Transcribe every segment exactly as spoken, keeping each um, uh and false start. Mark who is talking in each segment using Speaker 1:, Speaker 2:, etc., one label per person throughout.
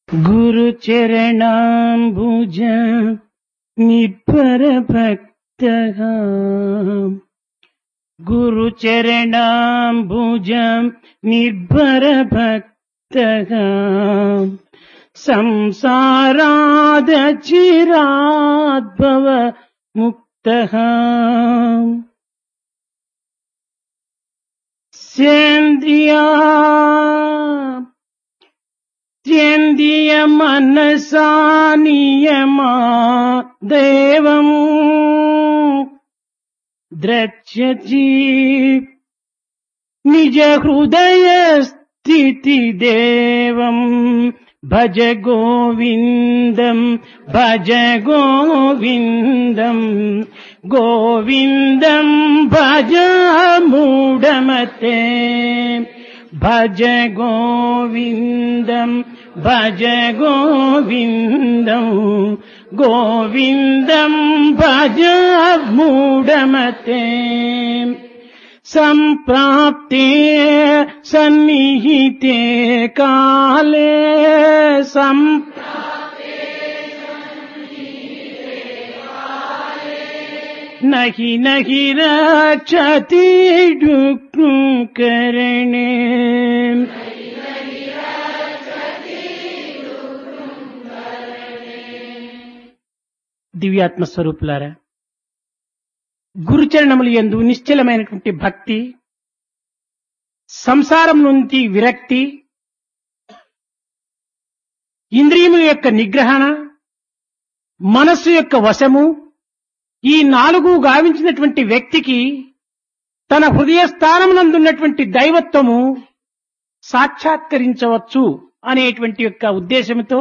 Speaker 1: గురు చరణాంబుజ నిర్భర భక్తః గురు చరణాంబుజ నిర్భర భక్తః సంసారాద చిరాద్భవ ముక్తః సేంద్రియా త్యందియ మనసా నియమా దేవం ద్రక్ష్యతి నిజ హృదయ స్థితి దేవం భజ గోవిందం భజ గోవిందం గోవిందం భజ మూఢమతే భజ గోవిందం భజ గోవిందం గోవిందం భజ మూఢమతే సంప్రాప్తే సన్నిహితే కాలే సం నహి నహి రక్షతి డుక్రుకరణే దివ్యాత్మ స్వరూపులారా, గురుచరణములు యందు నిశ్చలమైనటువంటి భక్తి, సంసారం నుంచి విరక్తి, ఇంద్రియముల యొక్క నిగ్రహణ, మనస్సు యొక్క వశము, ఈ నాలుగు గావించినటువంటి వ్యక్తికి తన హృదయ స్థానమునందున్నటువంటి దైవత్వము సాక్షాత్కరించవచ్చు అనేటువంటి యొక్క ఉద్దేశంతో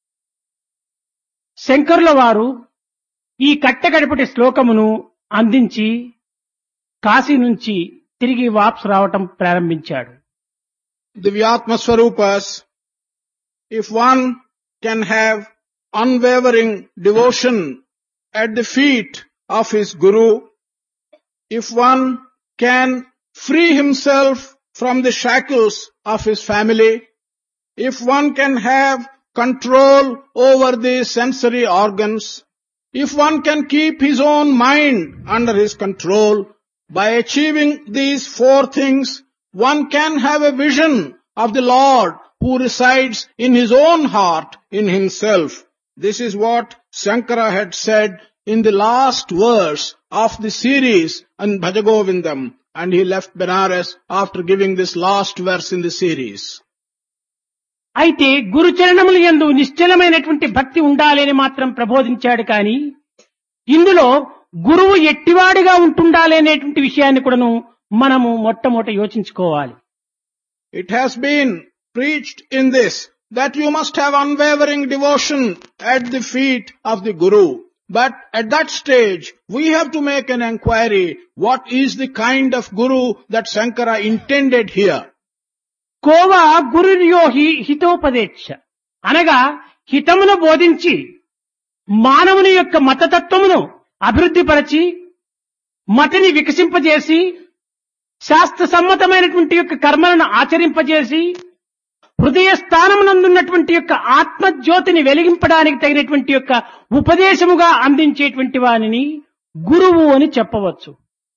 Speaker 1: శంకరుల వారు ఈ కట్టగడపటి శ్లోకమును అందించి కాశీ నుంచి తిరిగి వాపసు రావటం ప్రారంభించాడు.
Speaker 2: Divyatma Swarupas, if one can have unwavering devotion at the feet of his Guru, if one can free himself from the shackles of his family, if one can have control over the sensory organs, if one can keep his own mind under his control, by achieving these four things, one can have a vision of the Lord who resides in his own heart, in himself. This is what Shankara had said in the last verse of the series on Bhaja Govindam, and he left Benares after giving this last verse in the series.
Speaker 1: అయితే గురుచరణముల యందు నిశ్చలమైనటువంటి భక్తి ఉండాలని మాత్రం ప్రబోధించాడు. కానీ ఇందులో గురువు ఎట్టివాడిగా ఉంటుండాలి అనేటువంటి విషయాన్ని కూడాను మనము మొట్టమొదట యోచించుకోవాలి.
Speaker 2: It has been preached in this that you must have unwavering devotion at the feet of the Guru. But at that stage, we have to make an enquiry, what is the kind of Guru that Shankara intended here?
Speaker 1: Khoa గురుర్యోహి హితోపదేశ అనగా హితమును బోధించి మానవుని యొక్క మతతత్వమును అభివృద్ధిపరచి మతిని వికసింపజేసి శాస్త్ర సమ్మతమైనటువంటి యొక్క కర్మలను ఆచరింపజేసి హృదయ స్థానమునందున్నటువంటి యొక్క ఆత్మజ్యోతిని వెలిగింపడానికి తగినటువంటి యొక్క ఉపదేశముగా అందించేటువంటి వానిని గురువు అని చెప్పవచ్చు.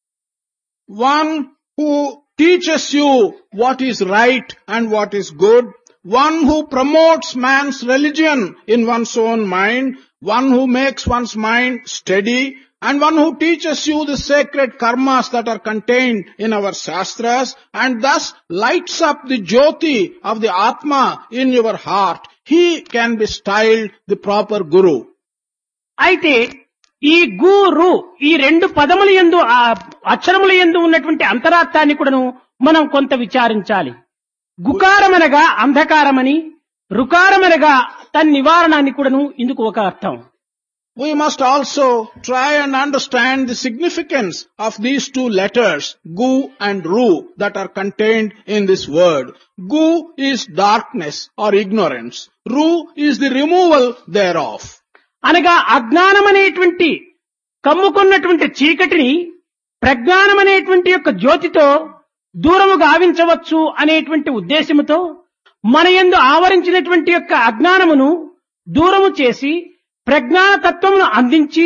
Speaker 2: One who teaches you what is right and what is good, one who promotes man's religion in one's own mind, one who makes one's mind steady, and one who teaches you the sacred karmas that are contained in our shastras, and thus lights up the jyoti of the Atma in your heart. He can be styled the proper Guru.
Speaker 1: అయితే ఈ గురు ఈ రెండు పదముల యందు అక్షరముల యందు ఉన్నటువంటి అంతరార్థాన్ని కూడాను మనం కొంత విచారించాలి. గుకారమనగా అంధకారమని, రుకారమనగా తన్ నివారణాన్ని కూడాను ఇందుకు ఒక అర్థం.
Speaker 2: We must also try and understand the significance of these two letters, Gu and Ru, that are contained in this word. Gu is darkness or ignorance. Ru is the removal thereof.
Speaker 1: అనగా అజ్ఞానమనేటువంటి కమ్ముకున్నటువంటి చీకటిని ప్రజ్ఞానమనేటువంటి యొక్క జ్యోతితో దూరము గావించవచ్చు అనేటువంటి ఉద్దేశముతో మన యందు ఆవరించినటువంటి యొక్క అజ్ఞానమును దూరము చేసి ప్రజ్ఞాన తత్వమును అందించి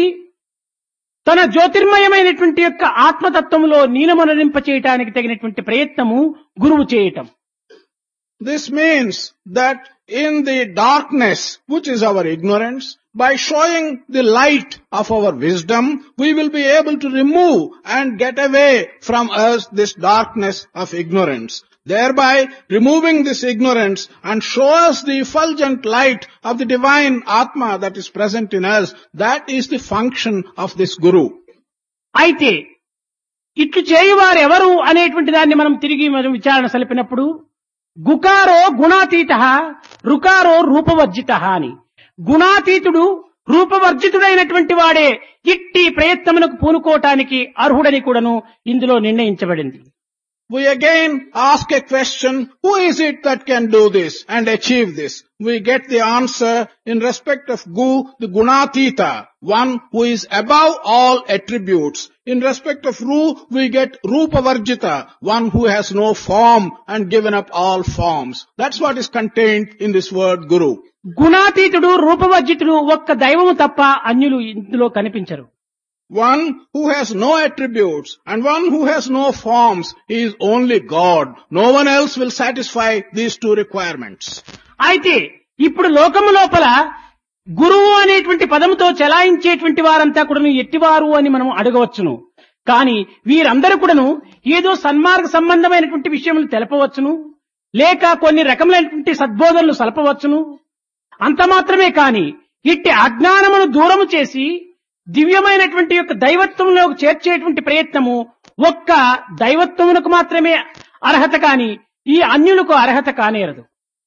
Speaker 1: తన జ్యోతిర్మయమైనటువంటి యొక్క ఆత్మతత్వములో నీలమనరింప చేయటానికి తగినటువంటి ప్రయత్నము గురువు చేయటం.
Speaker 2: This means that in the darkness, which is our ignorance, by showing the light of our wisdom, we will be able to remove and get away from us this darkness of ignorance. Thereby removing this ignorance and show us the effulgent light of the divine Atma that is present in us. That is the function of this Guru.
Speaker 1: అయితే ఇట్లు చేయువారు ఎవరు అనేటువంటి దాన్ని మనం తిరిగి మనం విచారణ సలిపినప్పుడు గుకారో గుణాతీత రుకారో రూపవర్జిత అని, గుణాతీతుడు రూపవర్జితుడైనటువంటి వాడే ఇట్టి ప్రయత్నమునకు పూనుకోవటానికి అర్హుడని కూడాను ఇందులో నిర్ణయించబడింది.
Speaker 2: We again ask a question, who is it that can do this and achieve this? We get the answer in respect of Gu, the Gunatita, one who is above all attributes. In respect of Ru, we get Rupavarjita, one who has no form and given up all forms. That's what is contained in this word Guru.
Speaker 1: గుణాతీతుడు రూపవర్జితుడు ఒక్క దైవము తప్ప అన్యులు ఇందులో కనిపించరు.
Speaker 2: One who has no attributes and one who has no forms is only God. No one else will satisfy these two requirements.
Speaker 1: అయితే ఇప్పుడు లోకము లోపల గురువు అనేటువంటి పదముతో చెలాయించేటువంటి వారంతా కూడాను ఎట్టివారు అని మనం అడగవచ్చును. కానీ వీరందరూ కూడాను ఏదో సన్మార్గ సంబంధమైనటువంటి విషయములు తెలపవచ్చును, లేక కొన్ని రకములైనటువంటి సద్బోధనలు సలపవచ్చును. అంత మాత్రమే కాని ఇట్టి అజ్ఞానమును దూరము చేసి దివ్యమైనటువంటి యొక్క దైవత్వంలోకి చేర్చేటువంటి ప్రయత్నము ఒక్క దైవత్వమునకు మాత్రమే అర్హత కాని ఈ అన్యులకు అర్హత కానేరదు.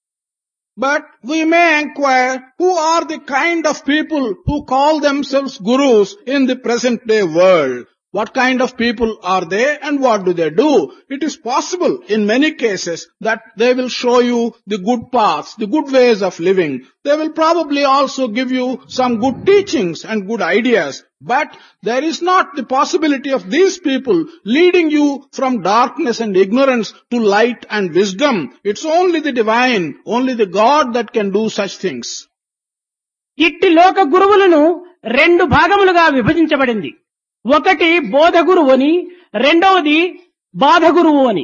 Speaker 2: But we may inquire, who are the kind of people who call themselves gurus in the present day world? What kind of people are they and what do they do? It is possible in many cases that they will show you the good paths, the good ways of living. They will probably also give you some good teachings and good ideas. But there is not the possibility of these people leading you from darkness and ignorance to light and wisdom. It's only the divine, only the God that can do such things.
Speaker 1: ఇట్టి లోక గురువులను రెండు భాగములుగా విభజించబడింది. ఒకటి బోధ గురువు అని, రెండవది బాధ గురువు అని.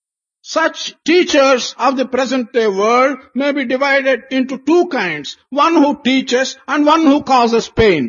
Speaker 2: Such teachers of the present day world may be divided into two kinds, one who teaches and one who causes pain.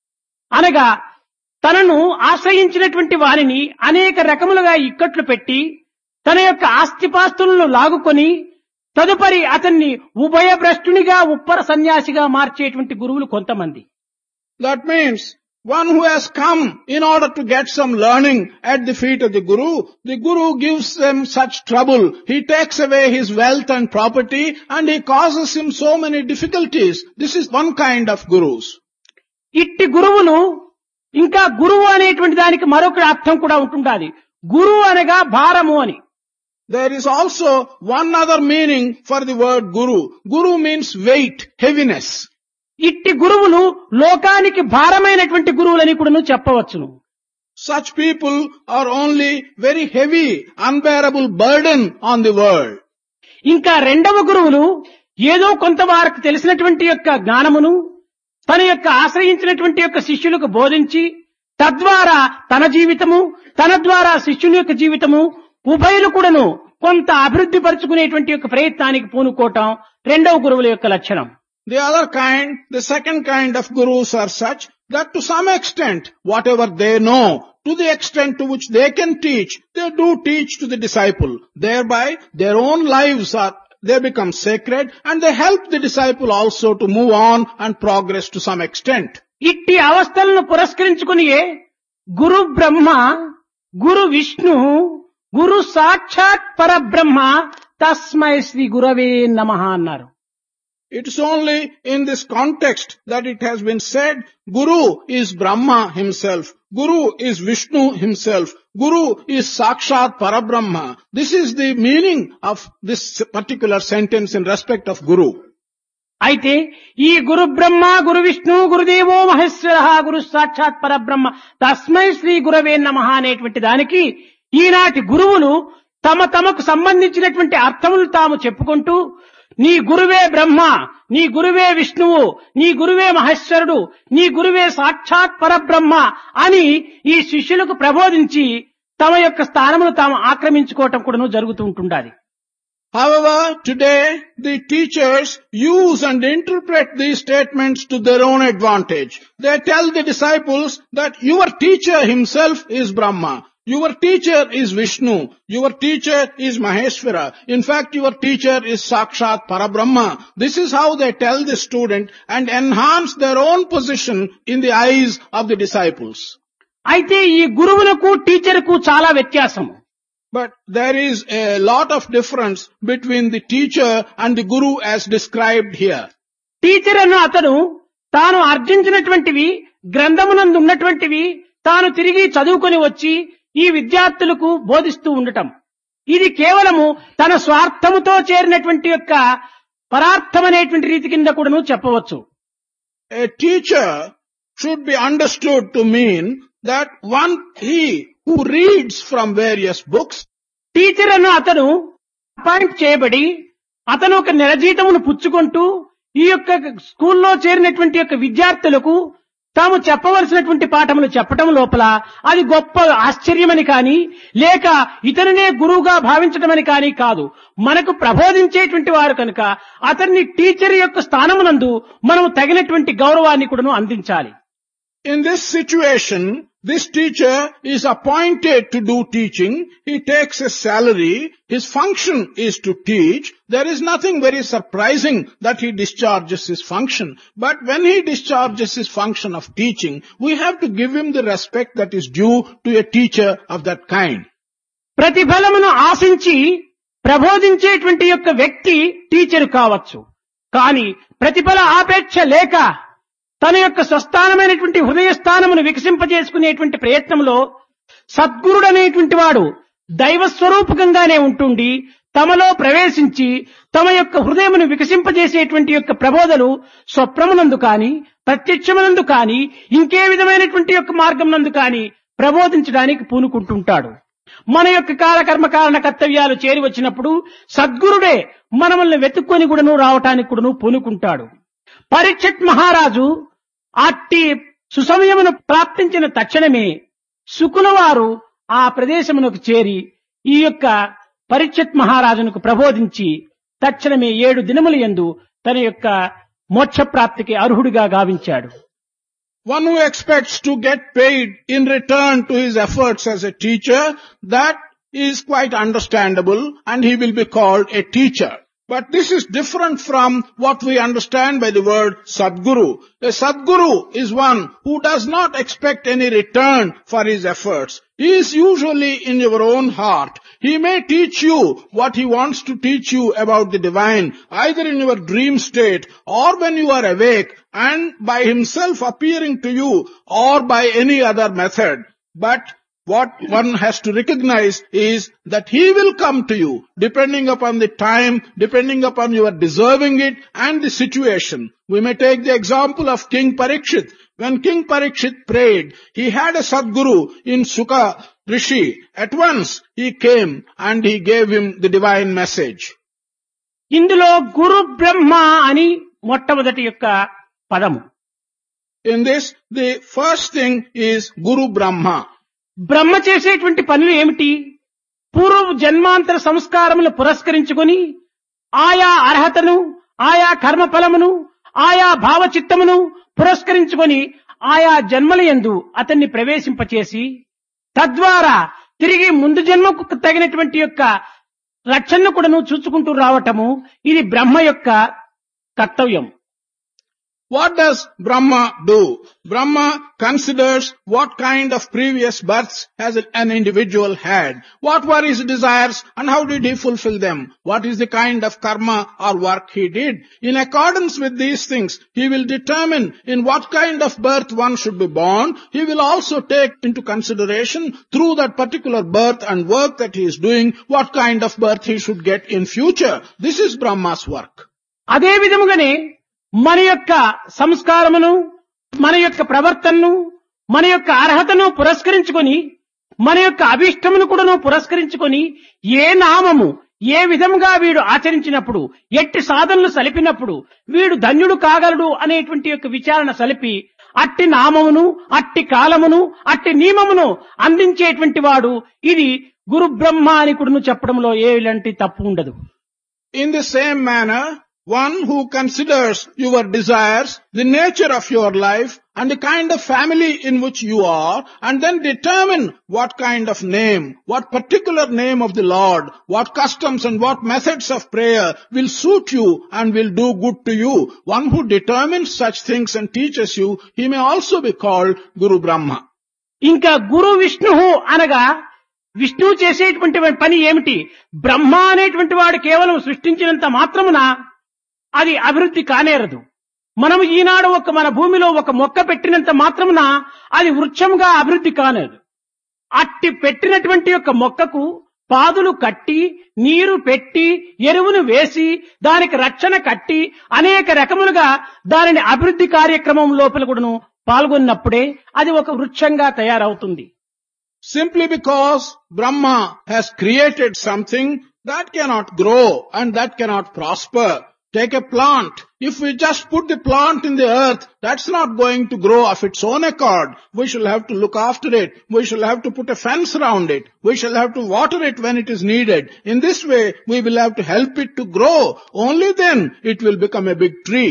Speaker 1: అనగా తనను ఆశ్రయించినటువంటి వారిని అనేక రకములుగా ఇక్కట్లు పెట్టి తన యొక్క ఆస్తిపాస్తులను లాగుకొని తదుపరి అతన్ని ఉభయభ్రష్టునిగా ఉప్పర సన్యాసిగా మార్చేటువంటి గురువులు కొంతమంది.
Speaker 2: That means one who has come in order to get some learning at the feet of the Guru, the Guru gives them such trouble. He takes away his wealth and property and he causes him so many difficulties. This is one kind of gurus.
Speaker 1: ఇట్టి గురువులు ఇంకా గురువు అనేటువంటి దానికి మరొక అర్థం కూడా ఉంటుండాలి. గురువు అనగా భారము అని.
Speaker 2: There is also one other meaning for the word Guru. Guru means weight, heaviness.
Speaker 1: ఇట్టి గురువులు లోకానికి భారమైనటువంటి గురువులని కూడా చెప్పవచ్చును.
Speaker 2: Such people are only very heavy, unbearable burden on the world.
Speaker 1: ఇంకా రెండవ గురువులు ఏదో కొంత వారికి తెలిసినటువంటి యొక్క జ్ఞానమును తన యొక్క ఆశ్రయించినటువంటి యొక్క శిష్యులకు బోధించి తద్వారా తన జీవితము తన ద్వారా శిష్యుని యొక్క జీవితము ఉభయులు కూడాను కొంత అభివృద్ధి పరుచుకునేటువంటి యొక్క ప్రయత్నానికి పూనుకోవటం రెండవ గురువుల యొక్క లక్షణం.
Speaker 2: The other kind, the second kind of gurus are such that to some extent, whatever they know, to the extent to which they can teach, they do teach to the disciple. Thereby, their own lives are, they become sacred and they help the disciple also to move on and progress to some extent.
Speaker 1: ఇట్టి అవస్థలను పురస్కరించుకునియే గురు బ్రహ్మ, గురు విష్ణు, గురు సాక్షాత్ పరబ్రహ్మ తస్మై శ్రీ గురవే నమః అన్నారు.
Speaker 2: It is only in this context that it has been said, Guru is Brahma himself, Guru is Vishnu himself, Guru is Sakshat Parabrahma. This is the meaning of this particular sentence in respect of Guru.
Speaker 1: అయితే ఈ గురు బ్రహ్మ, గురు విష్ణు, గురుదేవో మహేశ్వర, గురు సాక్షాత్ పరబ్రహ్మ తస్మై శ్రీ గురవే నమః అనేటువంటి దానికి ఈనాటి గురువులు తమ తమకు సంబంధించినటువంటి అర్థములు తాము చెప్పుకుంటూ నీ గురువే బ్రహ్మ, నీ గురువే విష్ణువు, నీ గురువే మహేశ్వరుడు, నీ గురువే సాక్షాత్ పరబ్రహ్మ అని ఈ శిష్యులకు ప్రబోధించి తమ యొక్క స్థానమును తాము ఆక్రమించుకోవటం కూడా జరుగుతూ ఉంటుండాలి.
Speaker 2: However, today the teachers use and interpret these statements to their own advantage. They tell the disciples that your teacher himself is Brahma. Your teacher is Vishnu. Your teacher is Maheshwara. In fact, your teacher is Sakshat Parabrahma. This is how they tell the student and enhance their own position in the eyes of the disciples.
Speaker 1: అయితే ఈ గురువులకు టీచర్కు చాలా వ్యత్యాసం.
Speaker 2: But there is a lot of difference between the teacher and the guru as described here.
Speaker 1: Teacher అన్న అతను తాను ఆర్జించినటువంటివి, గ్రంథమునందు ఉన్నటువంటివి తాను తిరిగి చదువుకొని వచ్చి ఈ విద్యార్థులకు బోధిస్తూ ఉండటం, ఇది కేవలము తన స్వార్థముతో చేరినటువంటి యొక్క పరార్థమనేటువంటి రీతి కింద కూడాను చెప్పవచ్చు.
Speaker 2: A teacher should be understood to mean that one he who reads from various books.
Speaker 1: Teacher అన్న అతను అపాయింట్ చేయబడి అతను ఒక నెల జీతమును పుచ్చుకుంటూ ఈ యొక్క స్కూల్లో చేరినటువంటి యొక్క విద్యార్థులకు తాము చెప్పవలసినటువంటి పాఠములు చెప్పటం లోపల అది గొప్ప ఆశ్చర్యమని కానీ లేక ఇతనినే గురువుగా భావించటమని కానీ కాదు. మనకు ప్రబోధించేటువంటి వారు కనుక అతన్ని టీచర్ యొక్క స్థానమునందు మనము తగినటువంటి గౌరవాన్ని కూడాను అందించాలి.
Speaker 2: In this situation, this teacher is appointed to do teaching. He takes a salary. His function is to teach. There is nothing very surprising that he discharges his function. But when he discharges his function of teaching, we have to give him the respect that is due to a teacher of that kind.
Speaker 1: ప్రతిఫలమును ఆశించి ప్రబోధించేటువంటి యొక్క వ్యక్తి teacher కావచ్చు. కానీ ప్రతిఫల ఆపేక్ష లేక తన యొక్క స్వస్థానమైనటువంటి హృదయ స్థానమును వికసింపజేసుకునేటువంటి ప్రయత్నంలో సద్గురుడనేటువంటి వాడు దైవ స్వరూపకంగానే ఉంటుండి తమలో ప్రవేశించి తమ యొక్క హృదయమును వికసింపజేసేటువంటి యొక్క ప్రబోధలు స్వప్నమునందు కాని ప్రత్యక్షమునందు కాని ఇంకే విధమైనటువంటి యొక్క మార్గమునందు కాని ప్రబోధించడానికి పూనుకుంటుంటాడు. మన యొక్క కాలకర్మ కారణ కర్తవ్యాలు చేరి వచ్చినప్పుడు సద్గురుడే మనల్ని వెతుక్కొని కూడాను రావటానికి కూడాను పూనుకుంటాడు. పరీక్షిత్ మహారాజు అట్టి సుసమయమును ప్రాప్తించిన తక్షణమే శుకుల వారు ఆ ప్రదేశమునకు చేరి ఈ యొక్క పరీక్షిత్ మహారాజునకు ప్రబోధించి తక్షణమే ఏడు దినముల యందు తన యొక్క మోక్ష ప్రాప్తికి అర్హుడిగా గావించాడు.
Speaker 2: One who expects to get paid in return to his efforts as a teacher, that is quite understandable and he will be called a teacher. But this is different from what we understand by the word Sadguru. A Sadguru is one who does not expect any return for his efforts. He is usually in your own heart. He may teach you what he wants to teach you about the divine, either in your dream state or when you are awake, and by himself appearing to you or by any other method. But what one has to recognize is that he will come to you depending upon the time, depending upon your deserving it and the situation. We may take the example of King Parikshit. When King Parikshit prayed, he had a Sadguru in Sukha Rishi. At once he came and he gave him the divine message.
Speaker 1: ఇందులో గురు బ్రహ్మ అని మొట్టమొదటి యొక్క పదము.
Speaker 2: In this, the first thing is Guru Brahma.
Speaker 1: బ్రహ్మ చేసేటువంటి పనులు ఏమిటి? పూర్వ జన్మాంతర సంస్కారములు పురస్కరించుకొని ఆయా అర్హతను, ఆయా కర్మఫలమును, ఆయా భావచిత్తమును పురస్కరించుకొని ఆయా జన్మల యందు అతన్ని ప్రవేశింపచేసి తద్వారా తిరిగి ముందు జన్మకు తగినటువంటి యొక్క రక్షణను కూడాను చూచుకుంటూ రావటము ఇది బ్రహ్మ యొక్క కర్తవ్యం.
Speaker 2: What does Brahma do? Brahma considers what kind of previous births has an individual had. What were his desires and how did he fulfill them? What is the kind of karma or work he did? In accordance with these things, he will determine in what kind of birth one should be born. He will also take into consideration through that particular birth and work that he is doing, what kind of birth he should get in future. This is Brahma's work.
Speaker 1: అదే విధముగానే మన యొక్క సంస్కారమును, మన యొక్క ప్రవర్తనను, మన యొక్క అర్హతను పురస్కరించుకొని మన యొక్క అభిష్టమును కూడాను పురస్కరించుకొని ఏ నామము ఏ విధంగా వీడు ఆచరించినప్పుడు, ఎట్టి సాధనలు సలిపినప్పుడు వీడు ధన్యుడు కాగలడు అనేటువంటి యొక్క విచారణ సలిపి అట్టి నామమును, అట్టి కాలమును, అట్టి నియమమును అందించేటువంటి వాడు ఇది గురు బ్రహ్మ అని కూడా చెప్పడంలో ఏలాంటి తప్పు ఉండదు.
Speaker 2: In the same manner, one who considers your desires, the nature of your life, and the kind of family in which you are, and then determine what kind of name, what particular name of the Lord, what customs and what methods of prayer will suit you and will do good to you. One who determines such things and teaches you, he may also be called Guru Brahma.
Speaker 1: ఇంకా గురు విష్ణువు అనగా విష్ణువు చేసేటువంటి పని ఏమిటి? బ్రహ్మ అనేటువంటి వాడు కేవలం సృష్టించినంత మాత్రమున అది అభివృద్ధి కానేరదు. మనం ఈనాడు ఒక మన భూమిలో ఒక మొక్క పెట్టినంత మాత్రమున అది వృక్షంగా అభివృద్ధి కానేరదు. అట్టి పెట్టినటువంటి యొక్క మొక్కకు పాదులు కట్టి, నీరు పెట్టి, ఎరువును వేసి, దానికి రక్షణ కట్టి, అనేక రకములుగా దానిని అభివృద్ధి కార్యక్రమం లోపల కూడాను పాల్గొన్నప్పుడే అది ఒక వృక్షంగా తయారవుతుంది.
Speaker 2: Simply because Brahma has created something, that cannot grow and that cannot prosper. Take a plant. If we just put the plant in the earth, that's not going to grow of its own accord. We shall have to look after it. We shall have to put a fence around it. We shall have to water it when it is needed. In this way, we will have to help it to grow. Only then it will become a big tree.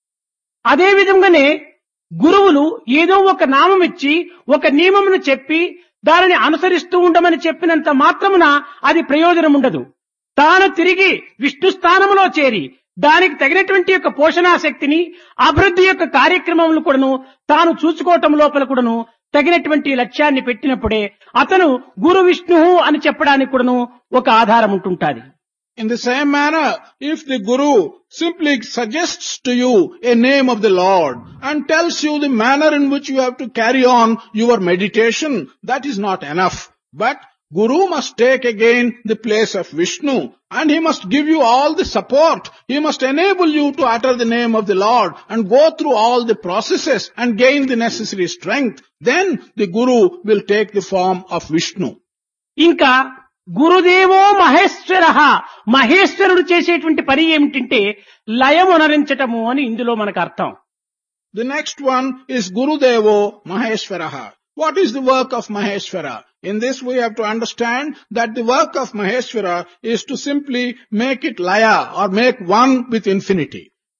Speaker 1: అదే విధంగానే గురువులు ఏదో ఒక నామం ఇచ్చి, ఒక నియమమును చెప్పి, దానిని అనుసరిస్తూ ఉండమని చెప్పినంత మాత్రమున అది ప్రయోజనం ఉండదు. తాను తిరిగి విష్ణు స్థానంలో చేరి దానికి తగినటువంటి యొక్క పోషణాశక్తిని, అభివృద్ధి యొక్క కార్యక్రమములు కూడాను తాను చూసుకోవటం లోపల కూడాను తగినటువంటి లక్ష్యాన్ని పెట్టినప్పుడే అతను గురు విష్ణువు అని చెప్పడానికి కూడాను ఒక ఆధారం ఉంటుంటాది.
Speaker 2: In the same manner, if the Guru simply suggests to you a name of the Lord and tells you the manner in which you have to carry on your meditation, that is not enough. But Guru must take again the place of Vishnu, and he must give you all the support. He must enable you to utter the name of the Lord and go through all the processes and gain the necessary strength. Then the Guru will take the form of Vishnu.
Speaker 1: ఇంకా గురుదేవో మహేశ్వర, మహేశ్వరుడు చేసేటువంటి పని ఏమిటంటే లయమునరించటము అని ఇందులో మనకు అర్థం.
Speaker 2: The next one is Gurudevo Maheshwaraha. What is the work of Maheshwara? In this we have to understand that the work of Maheshwara is to simply make it laya or make one with infinity.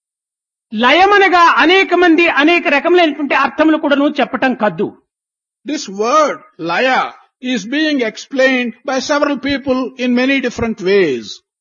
Speaker 1: లయమనగా అనేక మంది అనేక రకములైనటువంటి అర్థములు కూడాను చెప్పటం కద్దు.
Speaker 2: This word laya is being explained by several people in many different ways.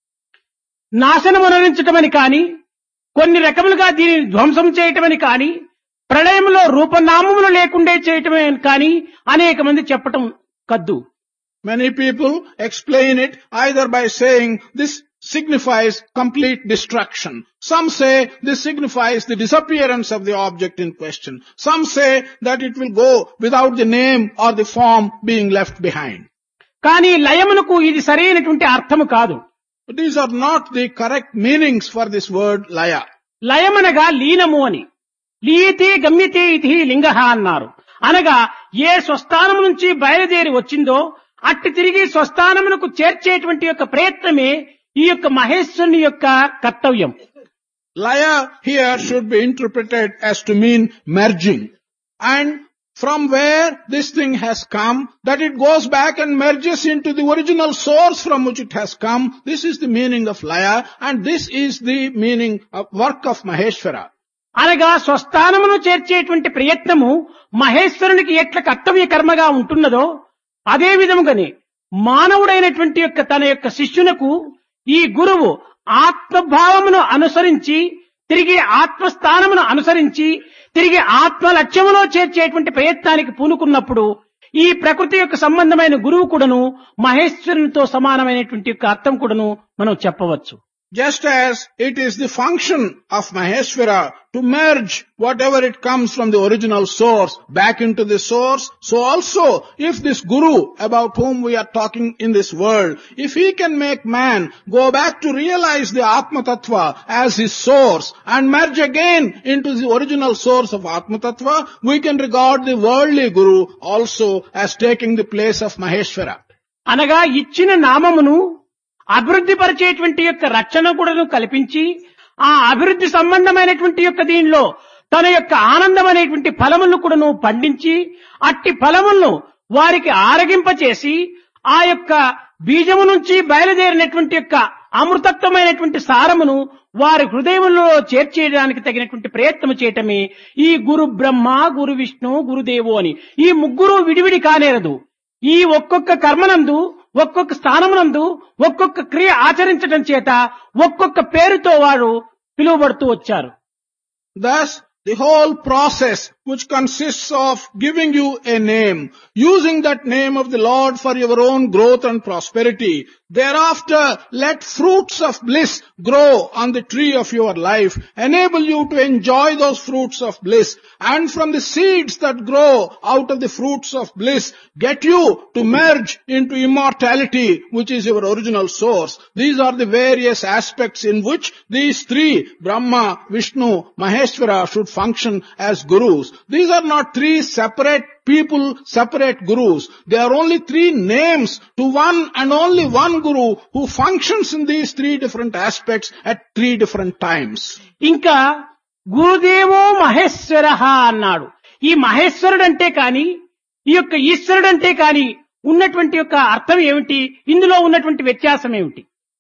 Speaker 1: నాశనమునరించటమని కాని, కొన్ని రకములుగా దీనిని ధ్వంసం చేయటమని కాని, ప్రళయంలో రూపనామములు లేకుండే చేయటమే కాని అనేక మంది చెప్పటం కద్దు.
Speaker 2: Many people explain it either by saying this signifies complete destruction. Some say this signifies the disappearance of the object in question. Some say that it will go without the name or the form being left behind.
Speaker 1: కానీ లయమునకు ఇది సరైనటువంటి అర్థము కాదు.
Speaker 2: But these are not the correct meanings for this word laya.
Speaker 1: లయమనగా లీనము అని, లీయతే గమ్యతే ఇది లింగః అన్నారు. అనగా ఏ స్వస్థానం నుంచి బయలుదేరి వచ్చిందో అట్టి తిరిగి స్వస్థానమునకు చేర్చేటువంటి యొక్క ప్రయత్నమే ఈ యొక్క మహేశ్వరుని యొక్క కర్తవ్యం.
Speaker 2: Laya here should be interpreted as to mean merging. And from where this thing has come, that it goes back and merges into the original source from which it has come. This is the meaning of Laya, and this is the meaning of work of Maheshwara.
Speaker 1: అనగా స్వస్థానమును చేర్చేటువంటి ప్రయత్నము మహేశ్వరునికి ఎట్ల కర్తవ్య కర్మగా ఉంటున్నదో అదే విధముగానే మానవుడైనటువంటి యొక్క తన యొక్క శిష్యునకు ఈ గురువు ఆత్మభావమును అనుసరించి తిరిగి ఆత్మస్థానమును అనుసరించి తిరిగి ఆత్మ లక్ష్యములో చేర్చేటువంటి ప్రయత్నానికి పూనుకున్నప్పుడు ఈ ప్రకృతి యొక్క సంబంధమైన గురువు కూడాను మహేశ్వరునితో సమానమైనటువంటి యొక్క అర్థం కూడాను మనం చెప్పవచ్చు.
Speaker 2: Just as it is the function of Maheshwara to merge whatever it comes from the original source back into the source, so also if this Guru about whom we are talking in this world, if he can make man go back to realize the Atma Tattva as his source and merge again into the original source of Atma Tattva, we can regard the worldly Guru also as taking the place of Maheshwara.
Speaker 1: అనగా ఇచ్చిన నామమును అభివృద్ధి పరిచేటువంటి యొక్క రక్షణ కూడాను కల్పించి ఆ అభివృద్ధి సంబంధమైనటువంటి యొక్క దీనిలో తన యొక్క ఆనందం అనేటువంటి ఫలములను కూడాను పండించి అట్టి ఫలములను వారికి ఆరగింపచేసి ఆ యొక్క బీజము నుంచి బయలుదేరినటువంటి యొక్క అమృతత్వమైనటువంటి సారమును వారి హృదయంలో చేర్చేయడానికి తగినటువంటి ప్రయత్నం చేయటమే ఈ గురు బ్రహ్మ, గురు విష్ణు, గురుదేవు అని. ఈ ముగ్గురు విడివిడి కానేరదు. ఈ ఒక్కొక్క కర్మనందు, ఒక్కొక్క స్థానమునందు, ఒక్కొక్క క్రియ ఆచరించడం చేత ఒక్కొక్క పేరుతో వారు పిలువబడుతూ వచ్చారు.
Speaker 2: Thus, the whole process which consists of giving you a name, using that name of the Lord for your own growth and prosperity, thereafter let fruits of bliss grow on the tree of your life, enable you to enjoy those fruits of bliss, and from the seeds that grow out of the fruits of bliss, get you to merge into immortality, which is your original source. These are the various aspects in which these three, Brahma, Vishnu, Maheshwara, should function as gurus. These are not three separate people, separate gurus. They are only three names to one and only one guru who functions in these three different aspects at three different times.
Speaker 1: ఇంకా గురుదేవో మహేశ్వర అన్నాడు. ఈ మహేశ్వరుడు అంటే కాని, ఈ యొక్క ఈశ్వరుడు అంటే కాని ఉన్నటువంటి యొక్క అర్థం ఏమిటి? ఇందులో ఉన్నటువంటి వ్యత్యాసం ఏమిటి?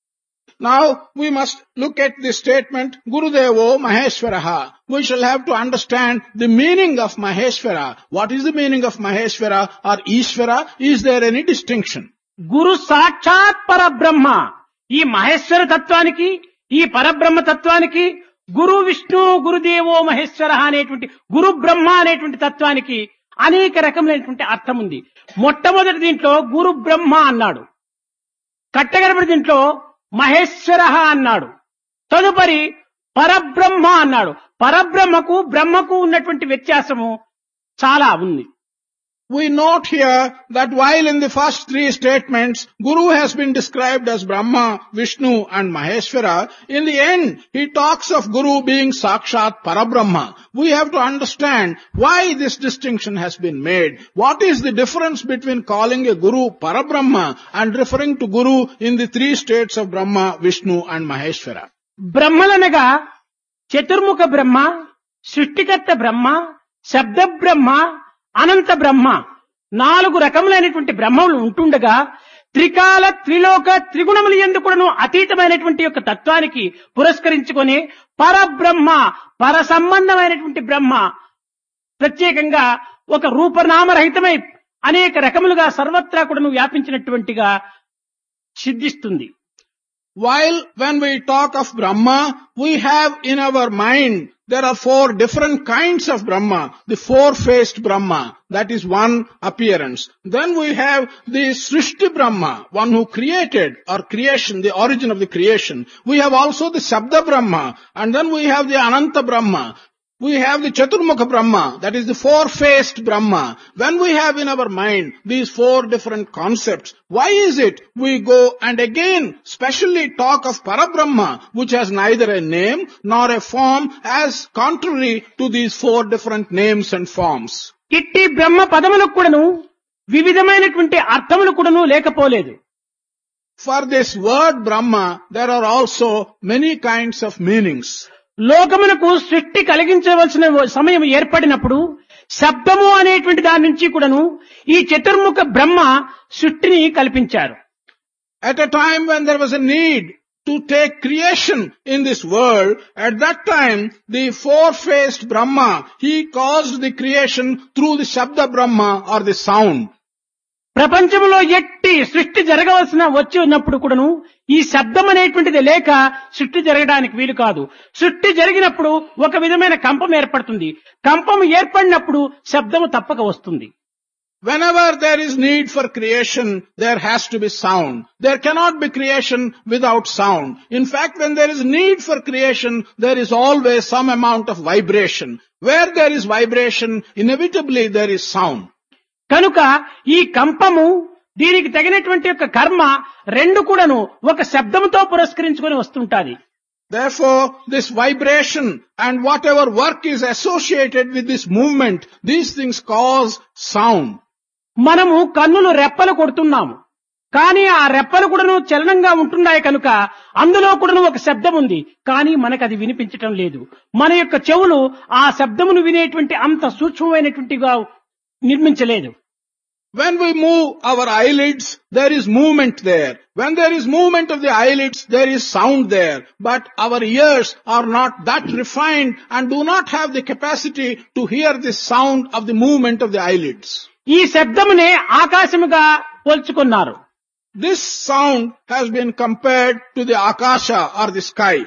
Speaker 2: Now we must look at this statement, Gurudevo Maheshwaraha. We shall have to understand the meaning of Maheshwara. What is the meaning of Maheshwara or Ishvara? Is there any distinction?
Speaker 1: గురు సాక్షాత్ పరబ్రహ్మ. ఈ మహేశ్వర తత్వానికి, ఈ పరబ్రహ్మ తత్వానికి గురు విష్ణు, గురుదేవో మహేశ్వర అనేటువంటి గురు బ్రహ్మ అనేటువంటి తత్వానికి అనేక రకములైనటువంటి అర్థం ఉంది. మొట్టమొదటి దీంట్లో గురు బ్రహ్మ అన్నాడు. కట్టగడపడి దీంట్లో మహేశ్వర అన్నాడు. తదుపరి పరబ్రహ్మ అన్నాడు. పరబ్రహ్మకు బ్రహ్మకు ఉన్నటువంటి వ్యత్యాసము చాలా ఉంది.
Speaker 2: We note here that while in the first three statements, Guru has been described as Brahma, Vishnu and Maheshwara, in the end, he talks of Guru being Sakshat Parabrahma. We have to understand why this distinction has been made. What is the difference between calling a Guru Parabrahma and referring to Guru in the three states of Brahma, Vishnu and Maheshwara?
Speaker 1: బ్రహ్మలనగా చతుర్ముఖ బ్రహ్మ, సృష్టికర్త బ్రహ్మ, శబ్ద బ్రహ్మ, అనంత బ్రహ్మ, నాలుగు రకములైనటువంటి బ్రహ్మములు ఉంటుండగా త్రికాల త్రిలోక త్రిగుణములు యందు కూడాను అతీతమైనటువంటి యొక్క తత్వానికి పురస్కరించుకొని పరబ్రహ్మ, పర సంబంధమైనటువంటి బ్రహ్మ ప్రత్యేకంగా ఒక రూపనామరహితమై అనేక రకములుగా సర్వత్రా కూడాను వ్యాపించినటువంటిగా సిద్ధిస్తుంది.
Speaker 2: While when we talk of Brahma, we have in our mind, there are four different kinds of Brahma. The four-faced Brahma, that is one appearance. Then we have the Srishti Brahma, one who created or creation, the origin of the creation. We have also the Sabda Brahma, and then we have the Ananta Brahma. We have the Chaturmukha Brahma, that is the four-faced Brahma. When we have in our mind these four different concepts, why is it we go and again specially talk of Parabrahma, which has neither a name nor a form, as contrary to these four different names and forms?
Speaker 1: ఇట్టి బ్రహ్మ పదములకు కూడాను వివిధమైనటువంటి అర్థములు కూడాను లేకపోలేదు.
Speaker 2: For this word Brahma, there are also many kinds of meanings.
Speaker 1: లోకమునకు సృష్టి కలిగించవలసిన సమయం ఏర్పడినప్పుడు శబ్దము అనేటువంటి దాని నుంచి కూడాను ఈ చతుర్ముఖ బ్రహ్మ సృష్టిని కల్పించారు.
Speaker 2: At a time when there was a need to take creation in this world, at that time the four-faced Brahma, he caused the creation through the Shabda Brahma or the sound.
Speaker 1: ప్రపంచంలో ఎట్టి సృష్టి జరగవలసిన వచ్చి ఉన్నప్పుడు కూడాను ఈ శబ్దం అనేటువంటిది లేక సృష్టి జరగడానికి వీలు కాదు. సృష్టి జరిగినప్పుడు ఒక విధమైన కంపం ఏర్పడుతుంది. కంపం ఏర్పడినప్పుడు శబ్దము తప్పక వస్తుంది.
Speaker 2: Whenever there is need for creation, there has to be sound. There cannot be creation without sound. In fact, when there is need for creation, there is always some amount of vibration. Where there is vibration, inevitably there is sound.
Speaker 1: కనుక ఈ కంపము, దీనికి తగినటువంటి యొక్క కర్మ రెండు కూడాను ఒక శబ్దంతో పురస్కరించుకొని వస్తుంటాది.
Speaker 2: Therefore, this vibration and whatever work is associated with this movement, these things cause sound.
Speaker 1: మనము కన్నులు రెప్పలు కొడుతున్నాము. కానీ ఆ రెప్పలు కూడాను చలనంగా ఉంటున్నాయి కనుక అందులో కూడాను ఒక శబ్దం ఉంది. కానీ మనకు అది వినిపించటం లేదు. మన యొక్క చెవులు ఆ శబ్దమును వినేటువంటి అంత సూక్ష్మమైనటువంటిగా నిర్మించలేదు.
Speaker 2: When we move our eyelids, there is movement there. When there is movement of the eyelids, there is sound there. But our ears are not that refined and do not have the capacity to hear the sound of the movement of the eyelids.
Speaker 1: ఈ శబ్దమునే ఆకాశముగా పోల్చుకున్నారు.
Speaker 2: This sound has been compared to the akasha or the sky.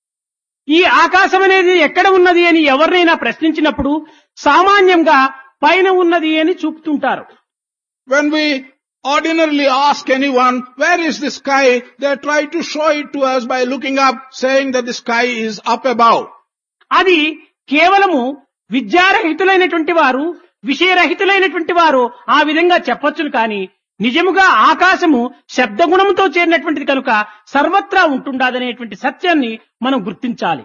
Speaker 1: ఈ ఆకాశం అనేది ఎక్కడ ఉన్నది అని ఎవరినైనా ప్రశ్నించినప్పుడు సామాన్యంగా పైన ఉన్నది అని చూపుతుంటారు.
Speaker 2: When we ordinarily ask anyone, where is the sky? They try to show it to us by looking up, saying that the sky is up above.
Speaker 1: అది కేవలము విద్యారహితులైనటువంటి వారు, విషయరహితులైనటువంటి వారు ఆ విధంగా చెప్పొచ్చును. కానీ నిజముగా ఆకాశము శబ్దగుణముతో చేరినటువంటిది కనుక సర్వత్రా ఉంటుండదనేటువంటి సత్యాన్ని మనం గుర్తించాలి.